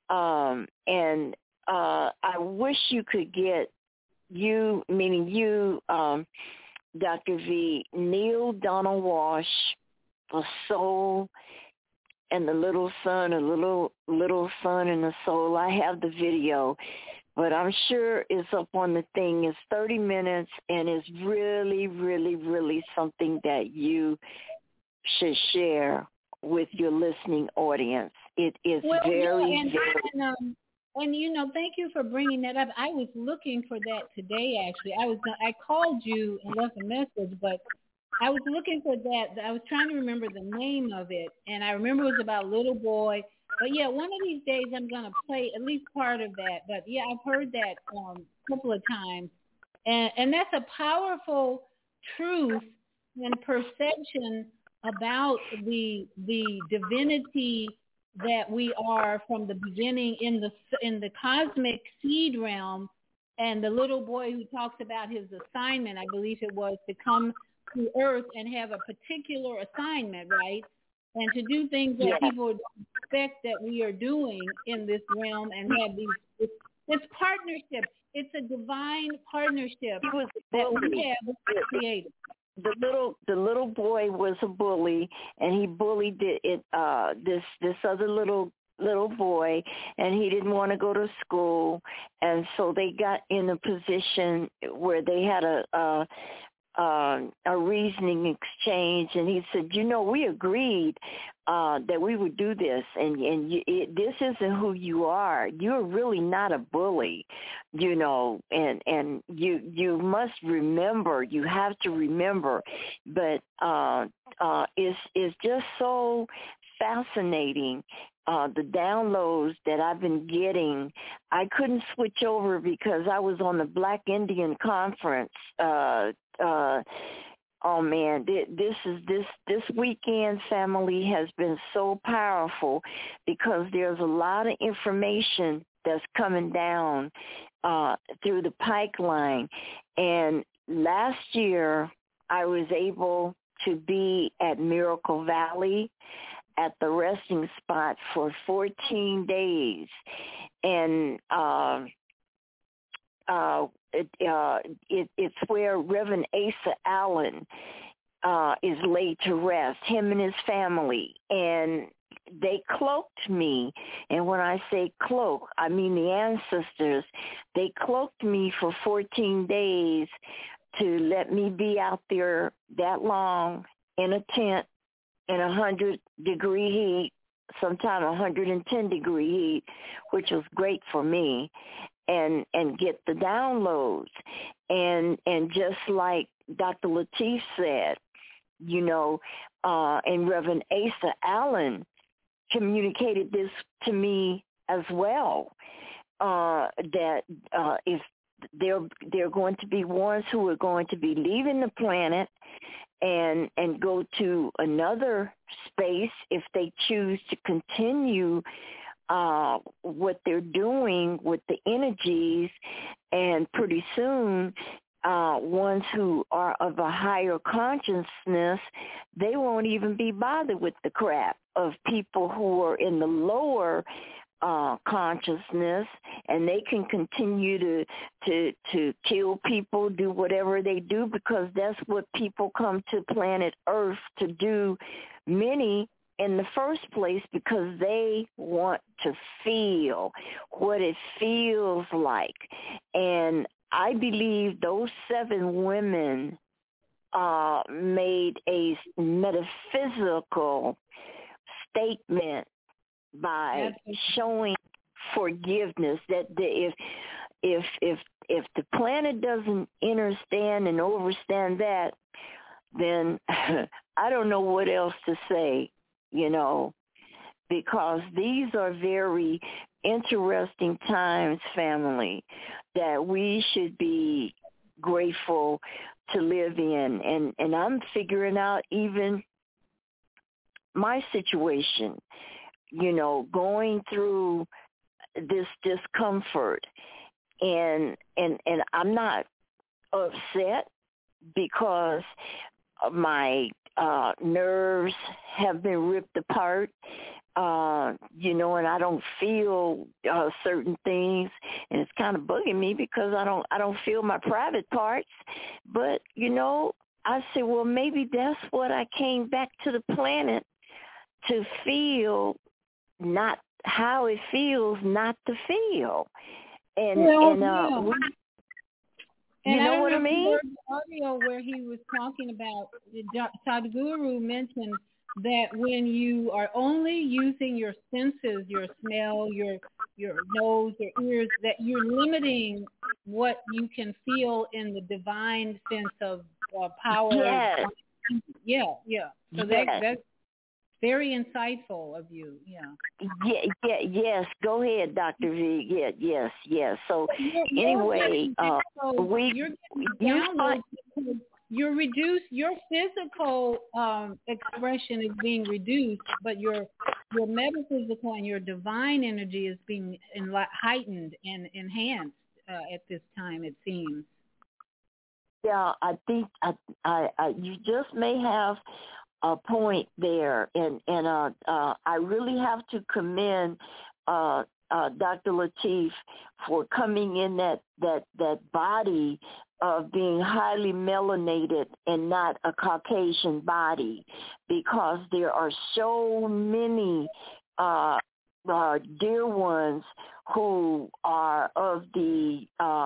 I wish you could get you, meaning you, Dr. V, Neale Donald Walsch, The Soul and the Little Sun, a little sun and the soul. I have the video, but I'm sure it's up on the thing. It's 30 minutes, and it's really, really, really something that you should share with your listening audience. It is And thank you for bringing that up. I was looking for that today, actually. I called you and left a message, but I was looking for that. I was trying to remember the name of it, and I remember it was about a little boy. But, yeah, one of these days I'm going to play at least part of that. But, yeah, I've heard that a couple of times. And that's a powerful truth and perception about the divinity that we are from the beginning in the cosmic seed realm, and the little boy who talks about his assignment, I believe it was, to come to Earth and have a particular assignment, right? And to do things that people don't expect that we are doing in this realm, and have this partnership. It's a divine partnership that we have with the Creator. The little boy was a bully, and he bullied this other little boy, and he didn't want to go to school, and so they got in a position where they had a reasoning exchange, and he said, we agreed that we would do this, and this isn't who you are. You're really not a bully, and you must remember, you have to remember, but it's just so fascinating. The downloads that I've been getting, I couldn't switch over because I was on the Black Indian Conference. Oh man, this weekend, family, has been so powerful because there's a lot of information that's coming down through the pipeline. And last year, I was able to be at Miracle Valley at the resting spot for 14 days. And it's where Reverend Asa Allen is laid to rest, him and his family. And they cloaked me. And when I say cloak, I mean the ancestors. They cloaked me for 14 days to let me be out there that long in a tent in 100-degree heat, sometime 110-degree heat, which was great for me, and get the downloads. And just like Dr. Lateef said, you know, and Reverend Asa Allen communicated this to me as well, that if they're going to be ones who are going to be leaving the planet and go to another space if they choose to continue what they're doing with the energies, and pretty soon ones who are of a higher consciousness, they won't even be bothered with the crap of people who are in the lower consciousness, and they can continue to kill people, do whatever they do, because that's what people come to planet Earth to do, many in the first place, because they want to feel what it feels like. And I believe those 7 women made a metaphysical statement by showing forgiveness, that if the planet doesn't understand and overstand that, then I don't know what else to say, you know, because these are very interesting times, family, that we should be grateful to live in. And I'm figuring out even my situation, you know, going through this discomfort, and I'm not upset because my nerves have been ripped apart, you know, and I don't feel certain things, and it's kind of bugging me because I don't feel my private parts. But you know, I said, well, maybe that's what I came back to the planet to feel, not how it feels not to feel. And you know what I mean? Heard the audio where he was talking about, Sadhguru mentioned that when you are only using your senses, your smell, your nose, your ears, that you're limiting what you can feel in the divine sense of power. Yes. Yeah. So that's very insightful of you. Yes. Go ahead, Dr. V. Yes. So anyway, you're reduced. Your physical expression is being reduced, but your metaphysical and your divine energy is being heightened and enhanced at this time, it seems. Yeah, I think I you just may have a point there, and I really have to commend Dr. Lateef for coming in that body of being highly melanated and not a Caucasian body, because there are so many dear ones who are of the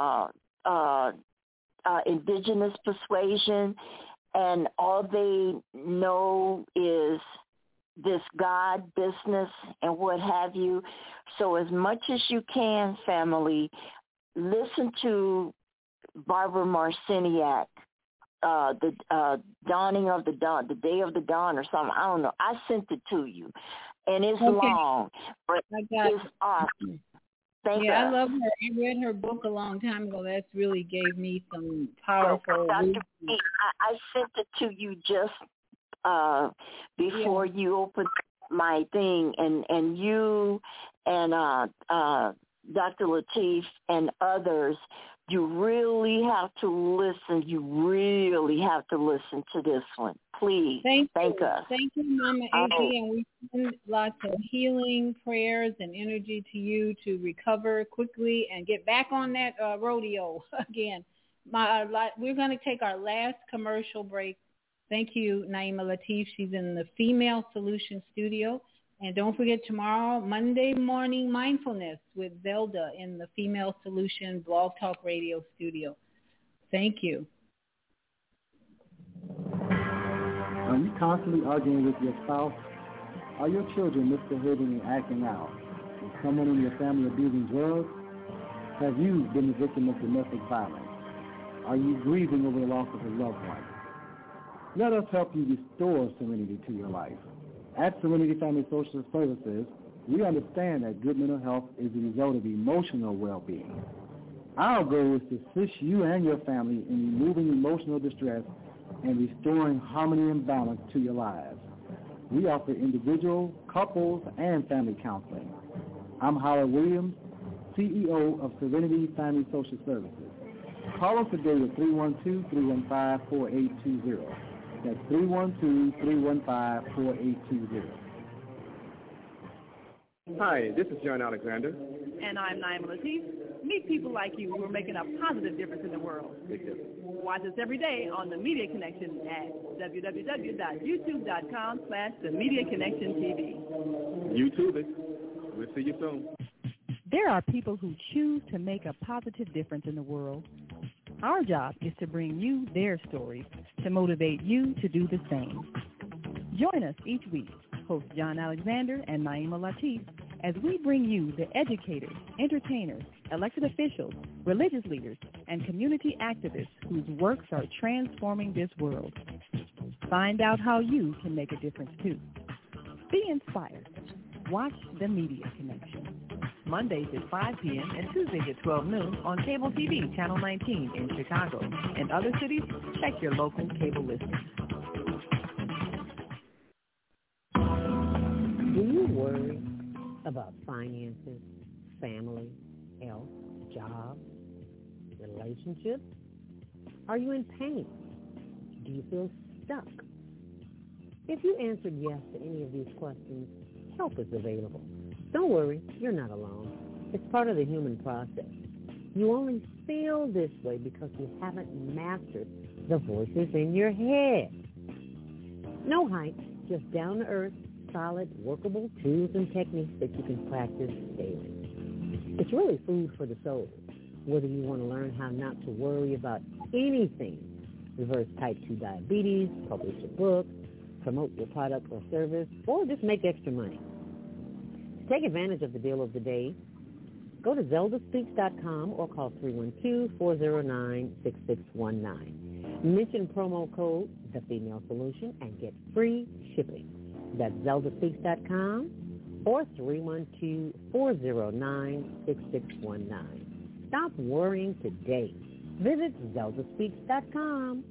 indigenous persuasion, and all they know is this God business and what have you. So as much as you can, family, listen to Barbara Marciniak, the dawning of the dawn, the day of the dawn or something. I don't know. I sent it to you. And it's long, but it's awesome. I love her. I read her book a long time ago. That's really gave me some powerful. Dr. B, I sent it to you just before you opened my thing, and you and Dr. Lateef and others, you really have to listen. You really have to listen to this one. Please, thank us. Thank you, Mama A.G., and we send lots of healing prayers and energy to you to recover quickly and get back on that rodeo again. We're going to take our last commercial break. Thank you, Naima Lateef. She's in the Female Solution Studio, And don't forget tomorrow, Monday Morning Mindfulness with Zelda in the Female Solution Blog Talk Radio studio. Thank you. Are you constantly arguing with your spouse? Are your children misbehaving and acting out? Is someone in your family abusing drugs? Have you been the victim of domestic violence? Are you grieving over the loss of a loved one? Let us help you restore serenity to your life. At Serenity Family Social Services, we understand that good mental health is the result of emotional well-being. Our goal is to assist you and your family in removing emotional distress and restoring harmony and balance to your lives. We offer individual, couples, and family counseling. I'm Howard Williams, CEO of Serenity Family Social Services. Call us today at 312-315-4820. That's 312-315-4820. Hi, this is John Alexander. And I'm Naima Latif. Meet people like you who are making a positive difference in the world. Watch us every day on The Media Connection at www.youtube.com/TheMediaConnectionTV. YouTube it. We'll see you soon. There are people who choose to make a positive difference in the world. Our job is to bring you their stories to motivate you to do the same. Join us each week, host John Alexander and Naima Latif, as we bring you the educators, entertainers, elected officials, religious leaders, and community activists whose works are transforming this world. Find out how you can make a difference too. Be inspired. Watch The Media Connection. Mondays at 5 p.m. and Tuesdays at 12 noon on Cable TV, Channel 19 in Chicago. In other cities, check your local cable listings. Do you worry about finances, family, health, job, relationships? Are you in pain? Do you feel stuck? If you answered yes to any of these questions, help is available. Don't worry, you're not alone. It's part of the human process. You only feel this way because you haven't mastered the voices in your head. No hype, just down-to-earth, solid, workable tools and techniques that you can practice daily. It's really food for the soul. Whether you want to learn how not to worry about anything, reverse type 2 diabetes, publish a book, promote your product or service, or just make extra money. To take advantage of the deal of the day, go to zeldaspeaks.com or call 312-409-6619. Mention promo code The Female Solution and get free shipping. That's zeldaspeaks.com or 312-409-6619. Stop worrying today. Visit zeldaspeaks.com.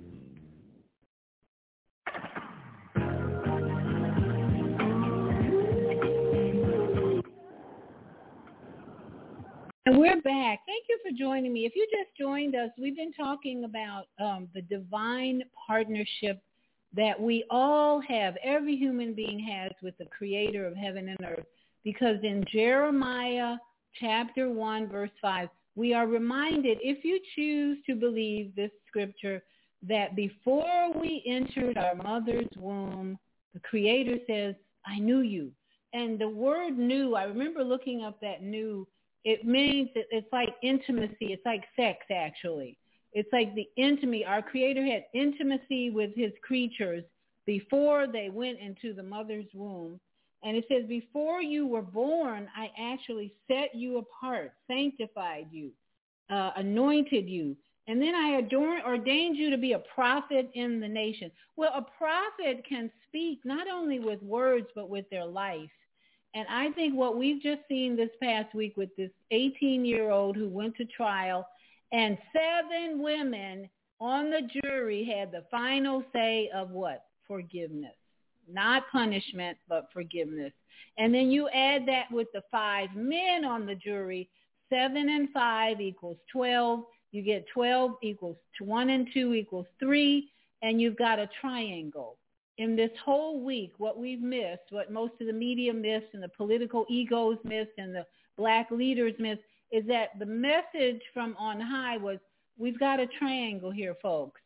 And we're back. Thank you for joining me. If you just joined us, we've been talking about the divine partnership that we all have, every human being has with the creator of heaven and earth. Because in Jeremiah chapter 1, verse 5, we are reminded, if you choose to believe this scripture, that before we entered our mother's womb, the creator says, I knew you. And the word knew, I remember looking up that knew, it means that it's like intimacy. It's like sex, actually. It's like the intimacy. Our Creator had intimacy with his creatures before they went into the mother's womb. And it says, before you were born, I actually set you apart, sanctified you, anointed you. And then I ordained you to be a prophet in the nation. Well, a prophet can speak not only with words, but with their life. And I think what we've just seen this past week with this 18-year-old who went to trial, and 7 women on the jury had the final say of what? Forgiveness. Not punishment, but forgiveness. And then you add that with the 5 men on the jury, 7 and 5 equals 12. You get 12 equals 1 and 2 equals 3, and you've got a triangle. In this whole week, what we've missed, what most of the media missed and the political egos missed and the black leaders missed, is that the message from on high was, we've got a triangle here, folks.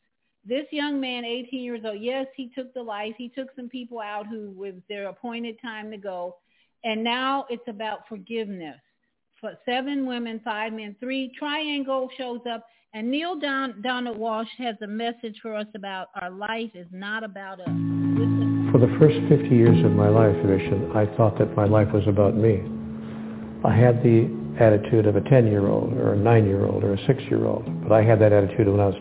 This young man, 18 years old, yes, he took the life. He took some people out who was their appointed time to go. And now it's about forgiveness. For 7 women, 5 men, 3 Triangle shows up. And Neale Donald Walsch has a message for us about our life is not about us. Listen. For the first 50 years of my life, Mission, I thought that my life was about me. I had the attitude of a 10-year-old or a 9-year-old or a 6-year-old, but I had that attitude when I was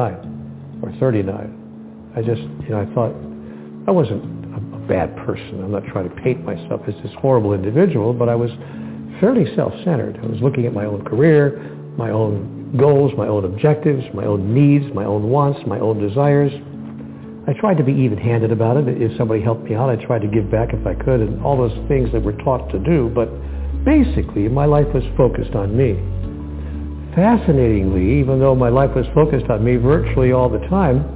29 or 39. I just, I thought I wasn't a bad person. I'm not trying to paint myself as this horrible individual, but I was fairly self-centered. I was looking at my own career, my own goals, my own objectives, my own needs, my own wants, my own desires. I tried to be even-handed about it. If somebody helped me out, I tried to give back if I could, and all those things that we're taught to do, but basically, my life was focused on me. Fascinatingly, even though my life was focused on me virtually all the time,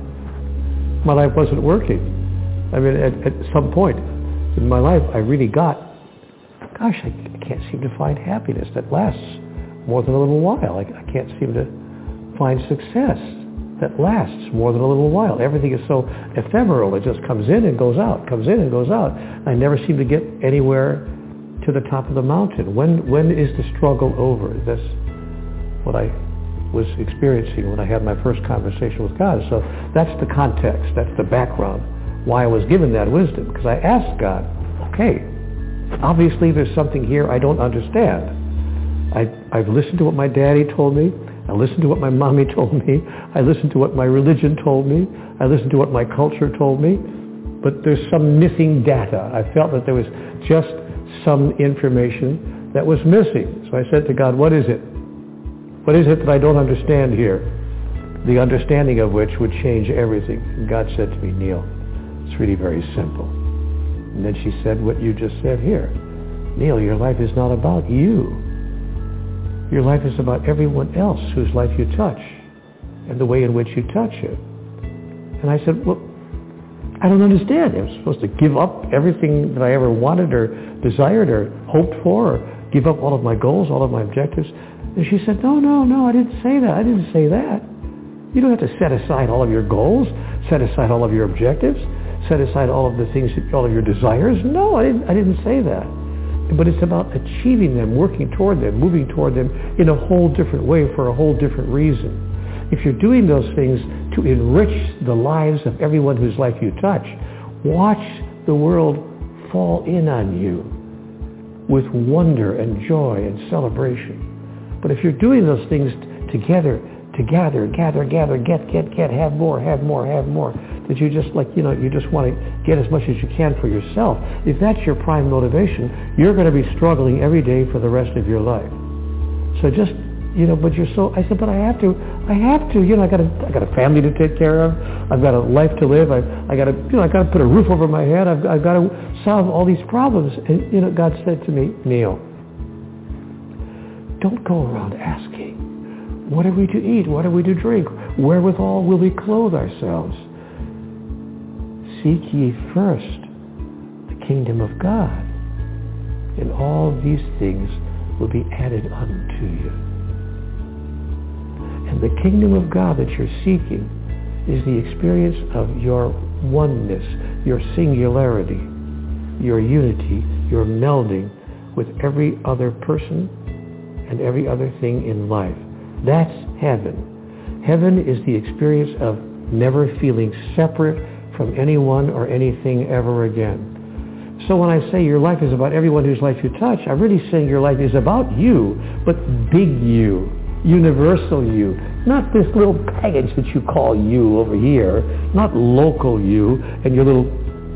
my life wasn't working. I mean, at some point in my life, I really got, I can't seem to find happiness that lasts more than a little while. I can't seem to find success that lasts more than a little while. Everything is so ephemeral. It just comes in and goes out, comes in and goes out. I never seem to get anywhere to the top of the mountain. When is the struggle over? That's what I was experiencing when I had my first conversation with God. So that's the context, that's the background, why I was given that wisdom. Because I asked God, okay, obviously there's something here I don't understand. I've listened to what my daddy told me. I listened to what my mommy told me. I listened to what my religion told me. I listened to what my culture told me. But there's some missing data. I felt that there was just some information that was missing. So I said to God, what is it? What is it that I don't understand here? The understanding of which would change everything. And God said to me, Neale, it's really very simple. And then she said what you just said here. Neale, your life is not about you. Your life is about everyone else whose life you touch and the way in which you touch it. And I said, well, I don't understand. I'm supposed to give up everything that I ever wanted or desired or hoped for, or give up all of my goals, all of my objectives. And she said, no, I didn't say that. I didn't say that. You don't have to set aside all of your goals, set aside all of your objectives, set aside all of the things, all of your desires. No, I didn't say that. But it's about achieving them, working toward them, moving toward them in a whole different way for a whole different reason. If you're doing those things to enrich the lives of everyone whose life you touch, watch the world fall in on you with wonder and joy and celebration. But if you're doing those things together, to gather, get, have more, that you just you just want to get as much as you can for yourself, if that's your prime motivation, you're going to be struggling every day for the rest of your life. So just, but you're so, I said, but I have to, I got a family to take care of, I've got a life to live, I got to put a roof over my head, I've got to solve all these problems. And, God said to me, Neale, don't go around asking, what are we to eat? What are we to drink? Wherewithal will we clothe ourselves? Seek ye first the kingdom of God, and all these things will be added unto you. And the kingdom of God that you're seeking is the experience of your oneness, your singularity, your unity, your melding with every other person and every other thing in life. That's heaven. Heaven is the experience of never feeling separate from anyone or anything ever again. So when I say your life is about everyone whose life you touch, I'm really saying your life is about you, but big you, universal you, not this little package that you call you over here, not local you and your little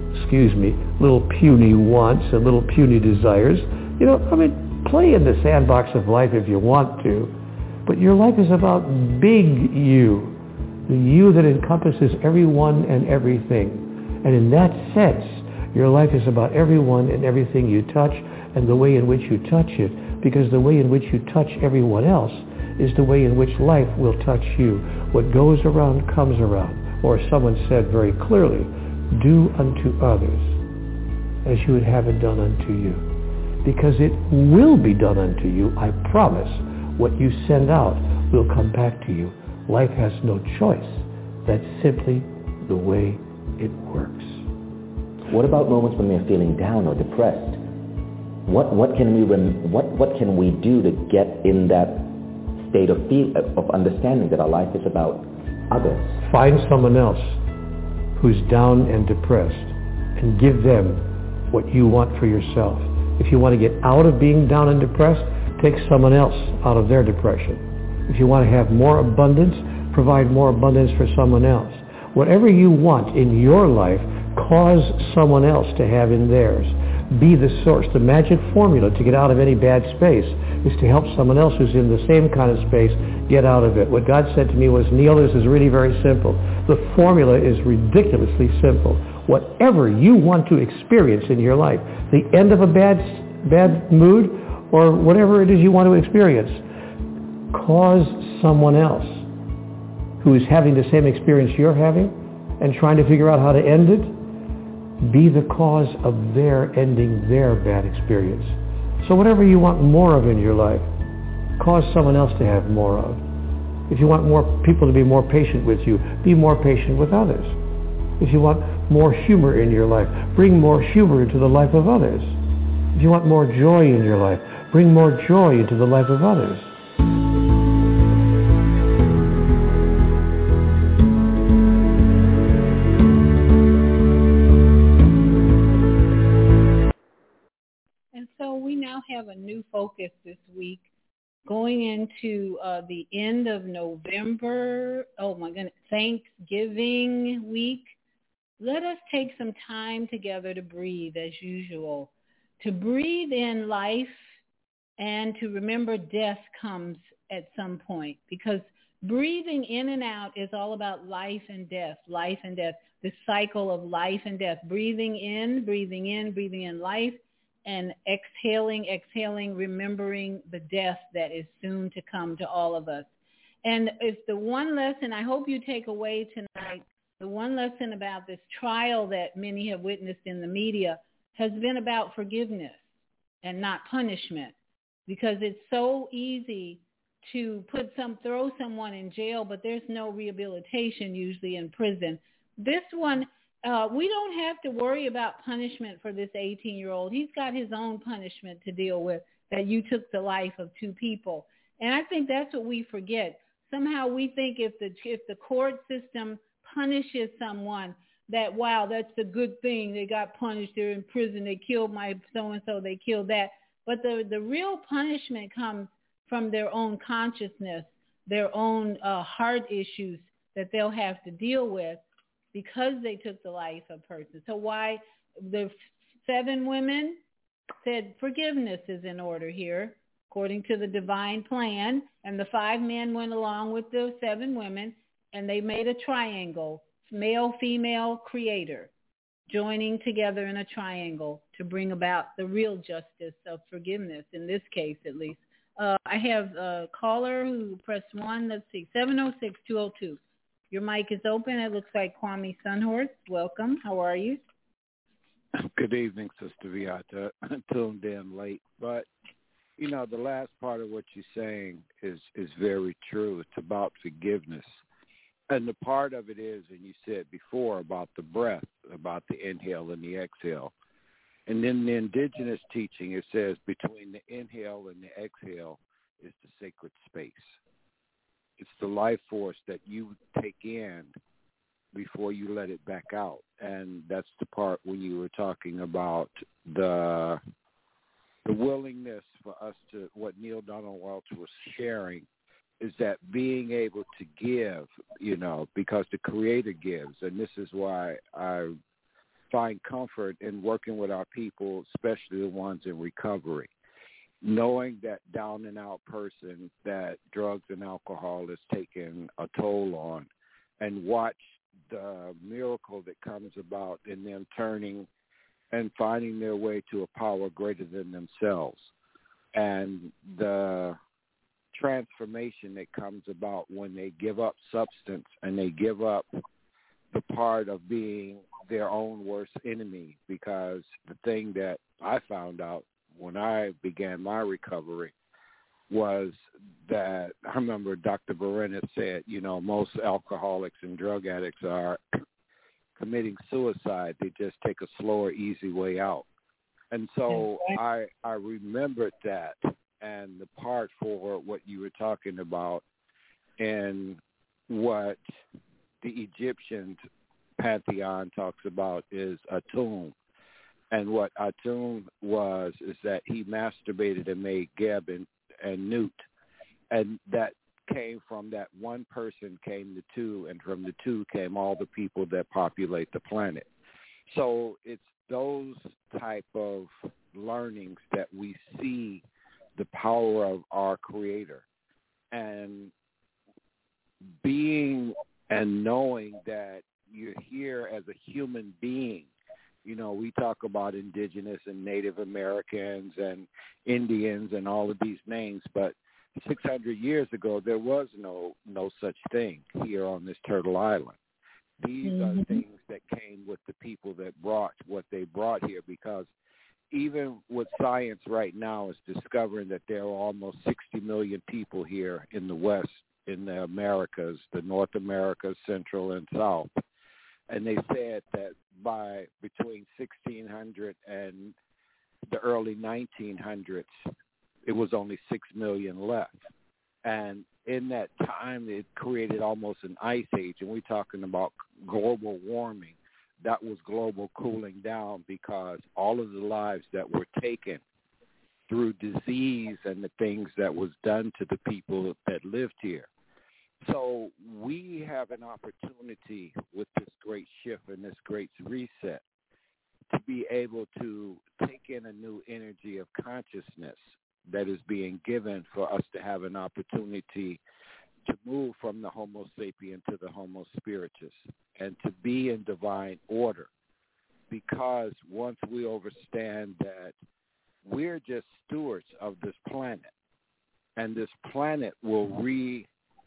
puny wants and little puny desires. Play in the sandbox of life if you want to, but your life is about big you, the you that encompasses everyone and everything. And in that sense, your life is about everyone and everything you touch and the way in which you touch it, because the way in which you touch everyone else is the way in which life will touch you. What goes around comes around. Or someone said very clearly, do unto others as you would have it done unto you. Because it will be done unto you, I promise. What you send out will come back to you. Life has no choice That's simply the way it works. What about moments when we're feeling down or depressed? What can we do to get in that state of understanding that our life is about others? Find someone else who's down and depressed and give them what you want for yourself. If you want to get out of being down and depressed, take someone else out of their depression. If you want to have more abundance, provide more abundance for someone else. Whatever you want in your life, cause someone else to have in theirs. Be the source. The magic formula to get out of any bad space is to help someone else who's in the same kind of space get out of it. What God said to me was, Neil, this is really very simple. The formula is ridiculously simple. Whatever you want to experience in your life, the end of a bad mood or whatever it is you want to experience, cause someone else who is having the same experience you're having and trying to figure out how to end it, be the cause of their ending their bad experience. So whatever you want more of in your life, cause someone else to have more of. If you want more people to be more patient with you, be more patient with others. If you want more humor in your life, bring more humor into the life of others. If you want more joy in your life, bring more joy into the life of others. And so we now have a new focus this week. Going into the end of November, oh my goodness, Thanksgiving week, let us take some time together to breathe as usual, to breathe in life and to remember death comes at some point, because breathing in and out is all about life and death, the cycle of life and death, breathing in life, and exhaling, remembering the death that is soon to come to all of us. And it's the one lesson I hope you take away tonight, the one lesson about this trial that many have witnessed in the media has been about forgiveness and not punishment, because it's so easy to throw someone in jail, but there's no rehabilitation usually in prison. This one, we don't have to worry about punishment for this 18-year-old. He's got his own punishment to deal with, that you took the life of two people. And I think that's what we forget. Somehow we think if the court system punishes someone, that, wow, that's a good thing. They got punished. They're in prison. They killed my so-and-so. They killed that. But the real punishment comes from their own consciousness, their own heart issues that they'll have to deal with, because they took the life of a person. So why the 7 women said forgiveness is in order here, according to the divine plan, and the 5 men went along with the 7 women, and they made a triangle, male, female, creator, joining together in a triangle to bring about the real justice of forgiveness, in this case at least. I have a caller who pressed 1. Let's see, 706-202. Your mic is open. It looks like Kwame Sunhorse. Welcome. How are you? Good evening, Sister Viata. I tuned in late. But, the last part of what you're saying is very true. It's about forgiveness. And the part of it is, and you said before, about the breath, about the inhale and the exhale. And in the indigenous teaching, it says between the inhale and the exhale is the sacred space. It's the life force that you take in before you let it back out. And that's the part when you were talking about the willingness for us to, what Neil Donald Walsh was sharing, is that being able to give, because the Creator gives. And this is why I find comfort in working with our people, especially the ones in recovery. Knowing that down and out person that drugs and alcohol is taking a toll on, and watch the miracle that comes about in them turning and finding their way to a power greater than themselves, and the transformation that comes about when they give up substance and they give up the part of being their own worst enemy. Because the thing that I found out when I began my recovery, was that I remember Dr. Berenice said, most alcoholics and drug addicts are committing suicide. They just take a slower, easy way out. And so I remembered that, and the part for what you were talking about and what the Egyptian pantheon talks about is Atum. And what Atum was is that he masturbated and made Geb and Nut. And that came from that one person came the two, and from the two came all the people that populate the planet. So it's those type of learnings that we see the power of our Creator. And being and knowing that you're here as a human being. We talk about indigenous and Native Americans and Indians and all of these names, but 600 years ago, there was no such thing here on this Turtle Island. These are things that came with the people that brought what they brought here, because even with science right now is discovering that there are almost 60 million people here in the West, in the Americas, the North Americas, Central and South. And they said that by between 1600 and the early 1900s, it was only 6 million left. And in that time, it created almost an ice age. And we're talking about global warming. That was global cooling down, because all of the lives that were taken through disease and the things that was done to the people that lived here. So we have an opportunity with this great shift and this great reset to be able to take in a new energy of consciousness that is being given for us to have an opportunity to move from the Homo sapien to the Homo spiritus and to be in divine order. Because once we understand that we're just stewards of this planet, and this planet will replenish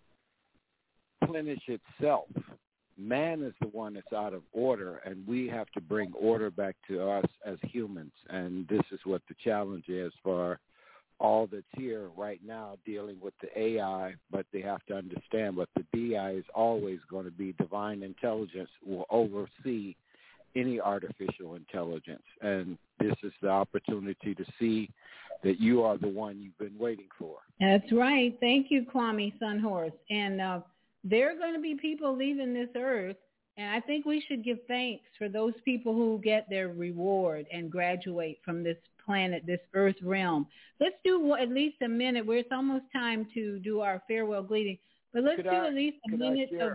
itself. Man is the one that's out of order, and we have to bring order back to us as humans. And this is what the challenge is for all that's here right now dealing with the AI, but they have to understand what the DI is always going to be. Divine intelligence will oversee any artificial intelligence. And this is the opportunity to see that you are the one you've been waiting for. That's right. Thank you, Kwame Sunhorse. And there are going to be people leaving this earth, and I think we should give thanks for those people who get their reward and graduate from this planet, this earth realm. Let's do at least a minute. It's almost time to do our farewell greeting, but let's do at least a minute of...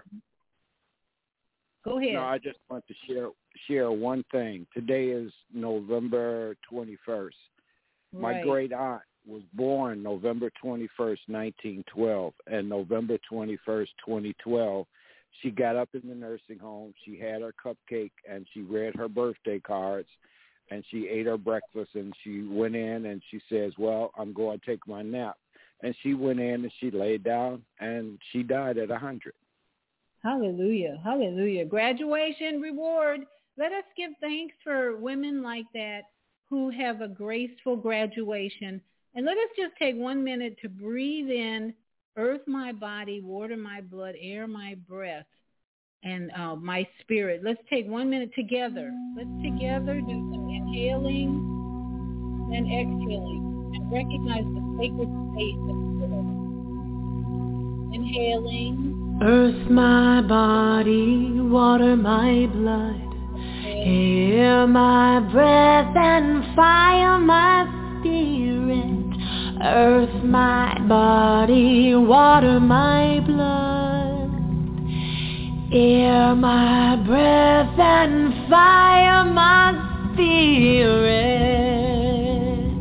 Go ahead. No, I just want to share one thing. Today is November 21st. Right. My great aunt was born November 21st, 1912, and November 21st, 2012, she got up in the nursing home, she had her cupcake, and she read her birthday cards, and she ate her breakfast, and she went in, and she says, well, I'm going to take my nap. And she went in, and she laid down, and she died at 100. Hallelujah. Hallelujah. Graduation reward. Let us give thanks for women like that who have a graceful graduation. And let us just take 1 minute to breathe in, earth my body, water my blood, air my breath, and my spirit. Let's take 1 minute together. Let's together do some inhaling and exhaling and recognize the sacred space of the world. Inhaling. Earth my body, water my blood, air my breath, and fire my spirit. Earth my body, water my blood, air my breath, and fire my spirit.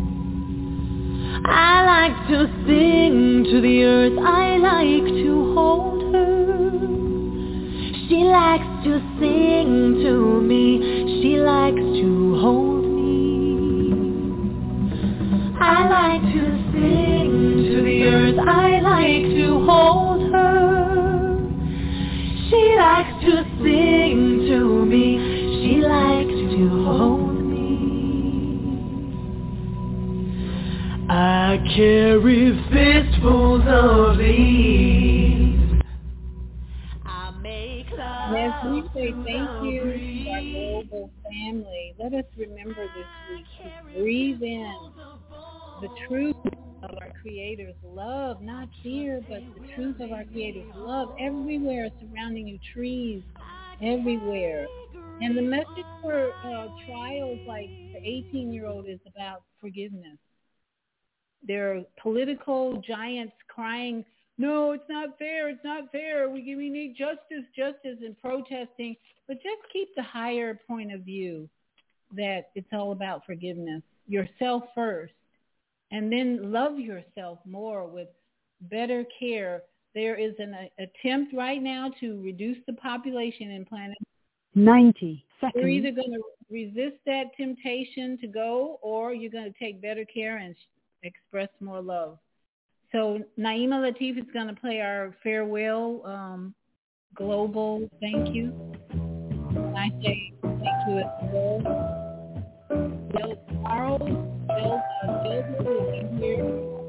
I like to sing to the earth, I like to hold her. She likes to sing to me, she likes to hold me. I like to sing to the earth, I like to hold her. She likes to sing to me, she likes to hold me. I carry fistfuls of leaves. I make love. Yes, we say thank you to our global family. Let us remember this week to breathe in the truth of our Creator's love, not fear, but the truth of our Creator's love everywhere surrounding you, trees everywhere. And the message for trials like the 18-year-old is about forgiveness. There are political giants crying, no, it's not fair, we need justice, and protesting. But just keep the higher point of view that it's all about forgiveness, yourself first, and then love yourself more with better care. There is an attempt right now to reduce the population in planet 90 seconds. You're either going to resist that temptation to go, or you're going to take better care and express more love. So Naima Latif is going to play our farewell global thank you. I say thank you as well. Tomorrow, will be here.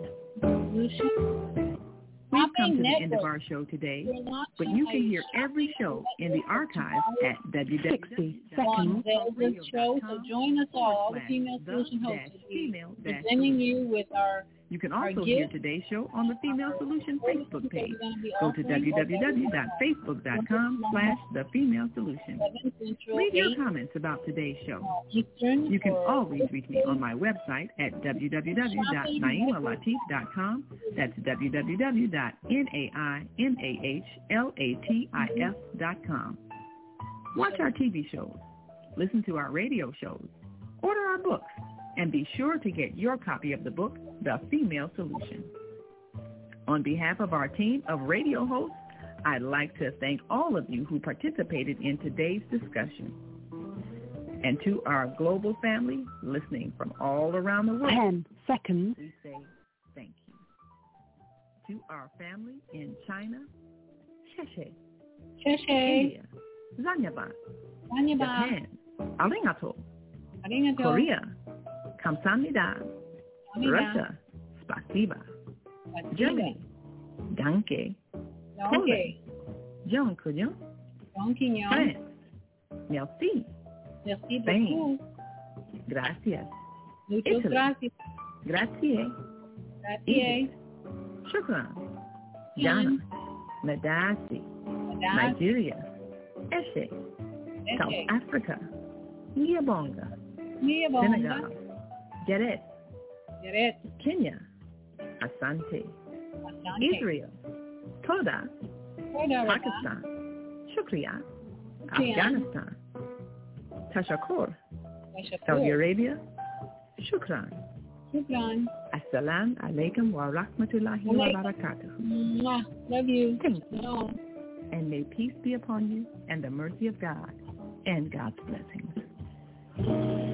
We've come to the end of our show today, but you can hear every show in the archive at www.60seconds. So join us all the Female Solution hosts, presenting you with our. You can also hear today's show on the Female Solution Facebook page. Go to www.facebook.com/The Female Solution. Leave your comments about today's show. You can always reach me on my website at www.naimalatif.com. That's www.naimalatif.com. Watch our TV shows, listen to our radio shows, order our books, and be sure to get your copy of the book, The Female Solution. On behalf of our team of radio hosts, I'd like to thank all of you who participated in today's discussion. And to our global family listening from all around the world, 10 seconds. We say thank you. To our family in China, Sheshe. India, Zanyaba. Japan, Arigato. Korea, Kamsahamnida. Russia, Spasiba. Germany, Danke. Poland, Jean Couillon. France, Merci. Spain, Gracias. Italy, Grazie. Egypt, Shukran. Ghana, Madasi. Nigeria, Eshe. South Africa, Niabonga. Senegal, Geret. Kenya, Asante. Israel, Toda. Pakistan, Shukriya. Afghanistan, Tashakur. Saudi Arabia, Shukran. Assalamu alaikum wa rahmatullahi wa barakatuh. Love you. Thank you. And may peace be upon you and the mercy of God and God's blessings.